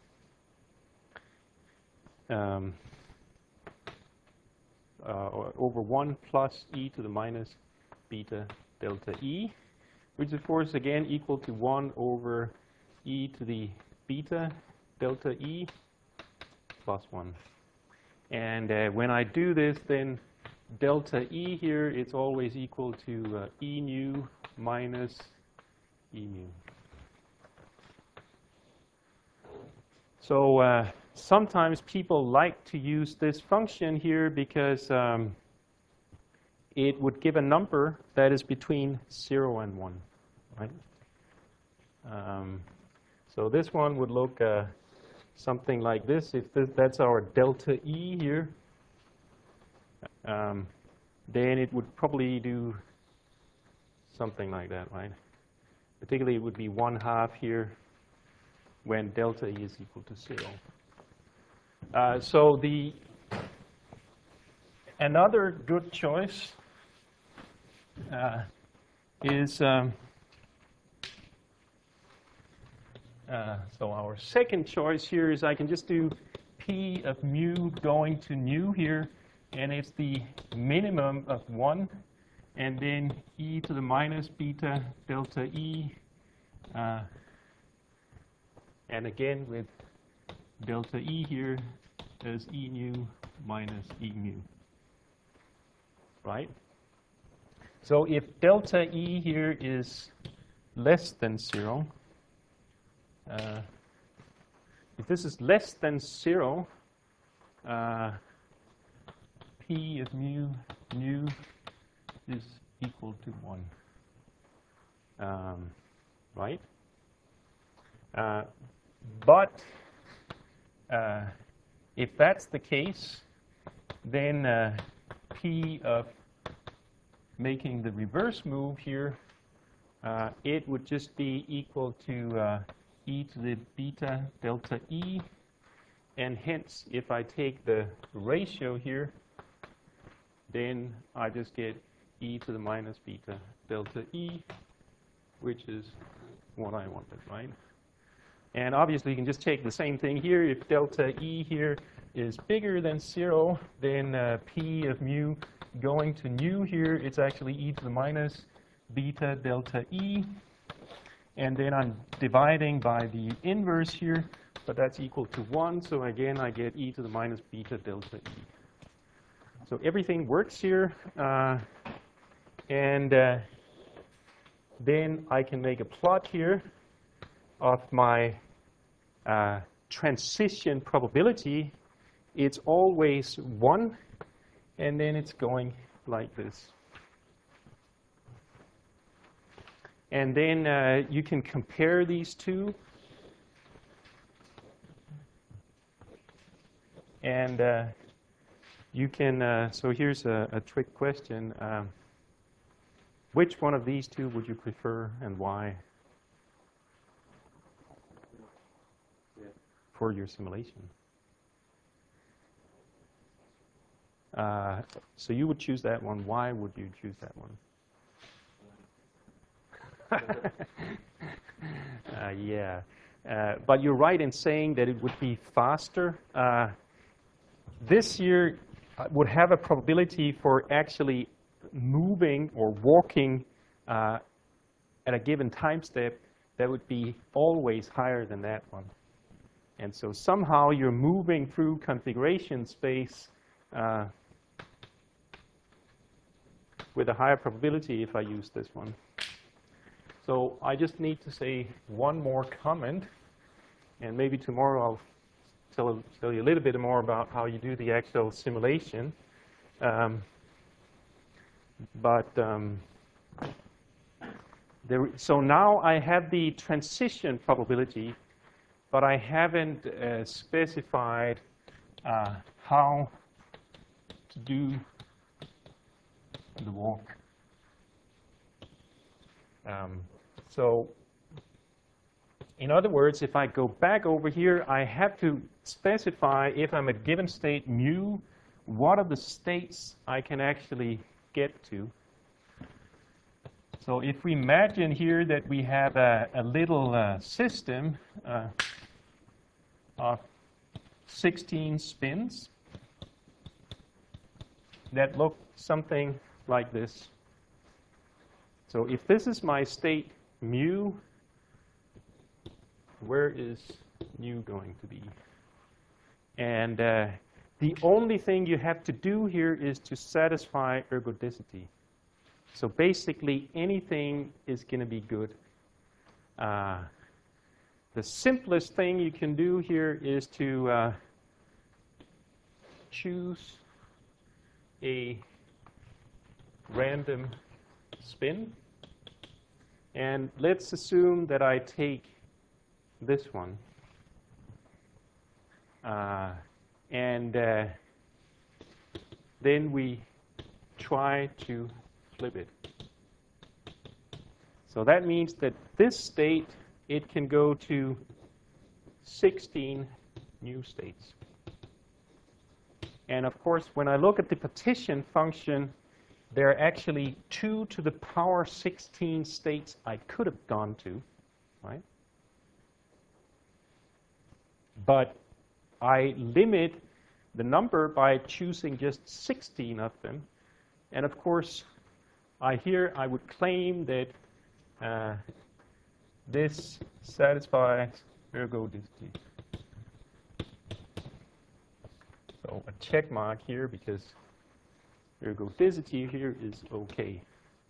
over 1 plus e to the minus beta delta e, which is of course again equal to 1 over e to the beta delta e plus 1. And when I do this, then delta e here, it's always equal to e mu minus e mu. So sometimes people like to use this function here because it would give a number that is between 0 and 1, right? So this one would look something like this. If that's our delta E here, then it would probably do something like that, right? Particularly it would be 1/2 here when delta E is equal to 0. So another good choice is so our second choice here is I can just do P of mu going to nu here, and it's the minimum of 1, and then e to the minus beta delta E, and again with delta E here as e nu minus e mu, right? So if delta E here is less than 0, if this is less than 0, P of mu nu is equal to 1, right? But if that's the case, then P of making the reverse move here, it would just be equal to e to the beta delta E, and hence if I take the ratio here, then I just get e to the minus beta delta E, which is what I wanted, right? And obviously you can just take the same thing here. If delta E here is bigger than 0, then P of mu going to nu here, it's actually e to the minus beta delta E. And then I'm dividing by the inverse here, but that's equal to 1. So again, I get e to the minus beta delta E. So everything works here. And then I can make a plot here of my transition probability. It's always 1, and then it's going like this. And then you can compare these two. And you can, so here's a trick question. Which one of these two would you prefer and why for your simulation? So you would choose that one. Why would you choose that one? Yeah, but you're right in saying that it would be faster. This year would have a probability for actually moving or walking at a given time step that would be always higher than that one. And so somehow you're moving through configuration space with a higher probability if I use this one. So I just need to say one more comment, and maybe tomorrow I'll tell you a little bit more about how you do the actual simulation. But so now I have the transition probability, but I haven't specified how to do the walk. So in other words, if I go back over here, I have to specify, if I'm at given state mu, what are the states I can actually get to. So if we imagine here that we have a little system of 16 spins that look something like this. So if this is my state mu, where is mu going to be? And the only thing you have to do here is to satisfy ergodicity. So basically, anything is going to be good. The simplest thing you can do here is to choose a random spin. And let's assume that I take this one. And then we try to flip it. So that means that this state, it can go to 16 new states. And of course, when I look at the partition function, there are actually 2 to the power 16 states I could have gone to, right? But I limit the number by choosing just 16 of them. And of course, here I would claim that this satisfies ergodicity. So a check mark here because ergodicity here is okay.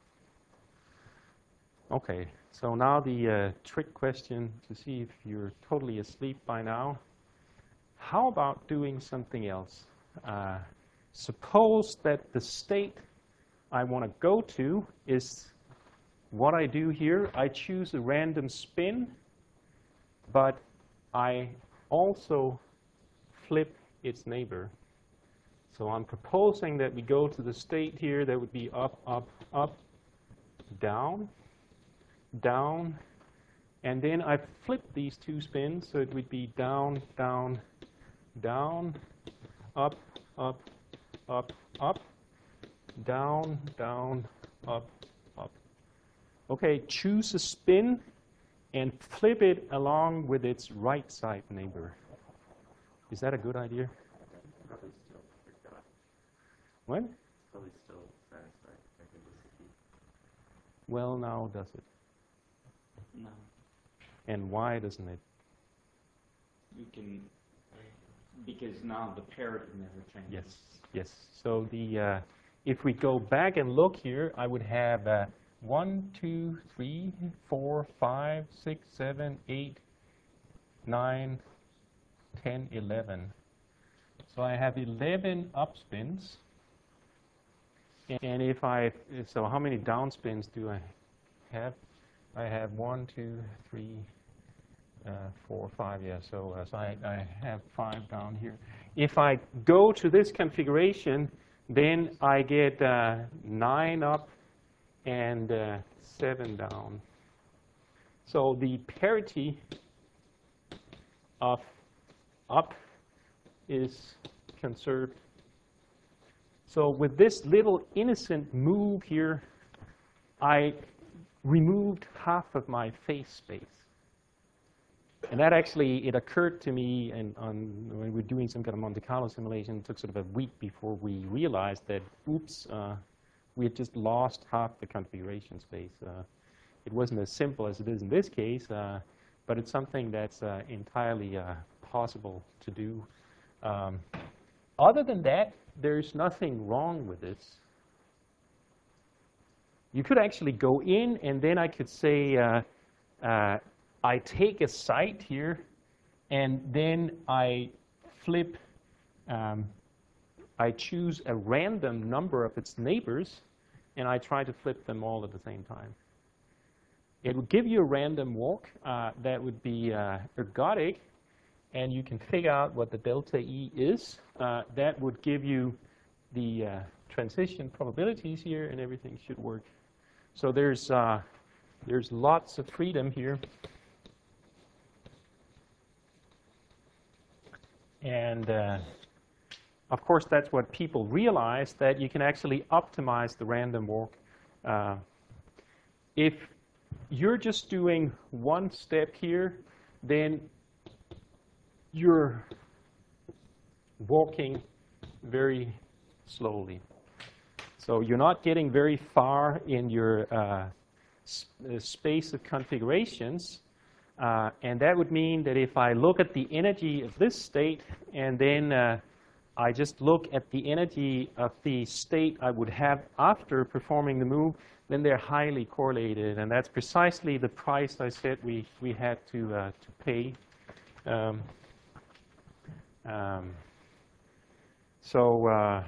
Okay, so now the trick question to see if you're totally asleep by now. How about doing something else? Suppose that the state I want to go to is what I do here. I choose a random spin, but I also flip its neighbor. So I'm proposing that we go to the state here that would be up, up, up, down, down, and then I flip these 2 spins, so it would be down, down, down, up, up, up, up, down, down, up, up. Okay, choose a spin and flip it along with its right side neighbor. Is that a good idea? Probably still forgot. What? Probably still satisfied ergodicity. Well, now does it? No. And why doesn't it? You can, because now the parity never changes. Yes, yes. So the if we go back and look here, I would have 1, 2, 3, 4, 5, 6, 7, 8, 9, 10, 11. So I have 11 up spins. And so how many down spins do I have? I have 1, 2, 3, 4, 5, yeah. So I have 5 down here. If I go to this configuration, then I get 9 up and 7 down. So the parity of up is conserved. So with this little innocent move here, I removed half of my phase space. And that actually, it occurred to me when we were doing some kind of Monte Carlo simulation, it took sort of a week before we realized that, oops, we had just lost half the configuration space. It wasn't as simple as it is in this case, but it's something that's entirely possible to do. Other than that, there's nothing wrong with this. You could actually go in, and then I could say, I take a site here, and then I flip, I choose a random number of its neighbors, and I try to flip them all at the same time. It would give you a random walk that would be ergodic, and you can figure out what the delta E is. That would give you the transition probabilities here, and everything should work. So there's lots of freedom here. And of course, that's what people realize, that you can actually optimize the random walk. If you're just doing one step here, then you're walking very slowly. So you're not getting very far in your space of configurations. And that would mean that if I look at the energy of this state, and then I just look at the energy of the state I would have after performing the move, then they're highly correlated. And that's precisely the price I said we had to pay. So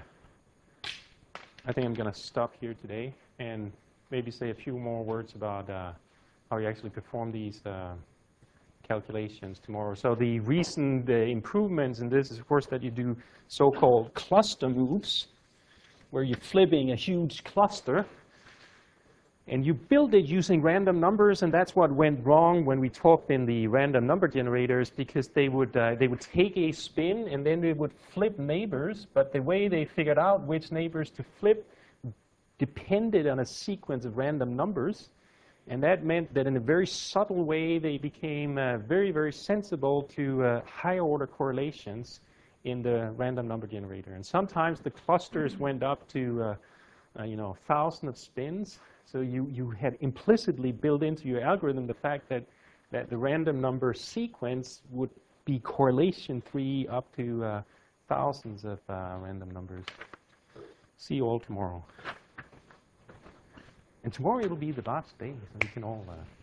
I think I'm going to stop here today and maybe say a few more words about how you actually perform these calculations tomorrow. So the recent improvements in this is, of course, that you do so-called cluster moves, where you're flipping a huge cluster, and you build it using random numbers, and that's what went wrong when we talked in the random number generators, because they would take a spin and then they would flip neighbors, but the way they figured out which neighbors to flip depended on a sequence of random numbers. And that meant that in a very subtle way, they became very, very sensible to higher order correlations in the random number generator. And sometimes the clusters went up to 1,000 of spins. So you had implicitly built into your algorithm the fact that the random number sequence would be correlation free up to thousands of random numbers. See you all tomorrow. And tomorrow it'll be the last day, so we can all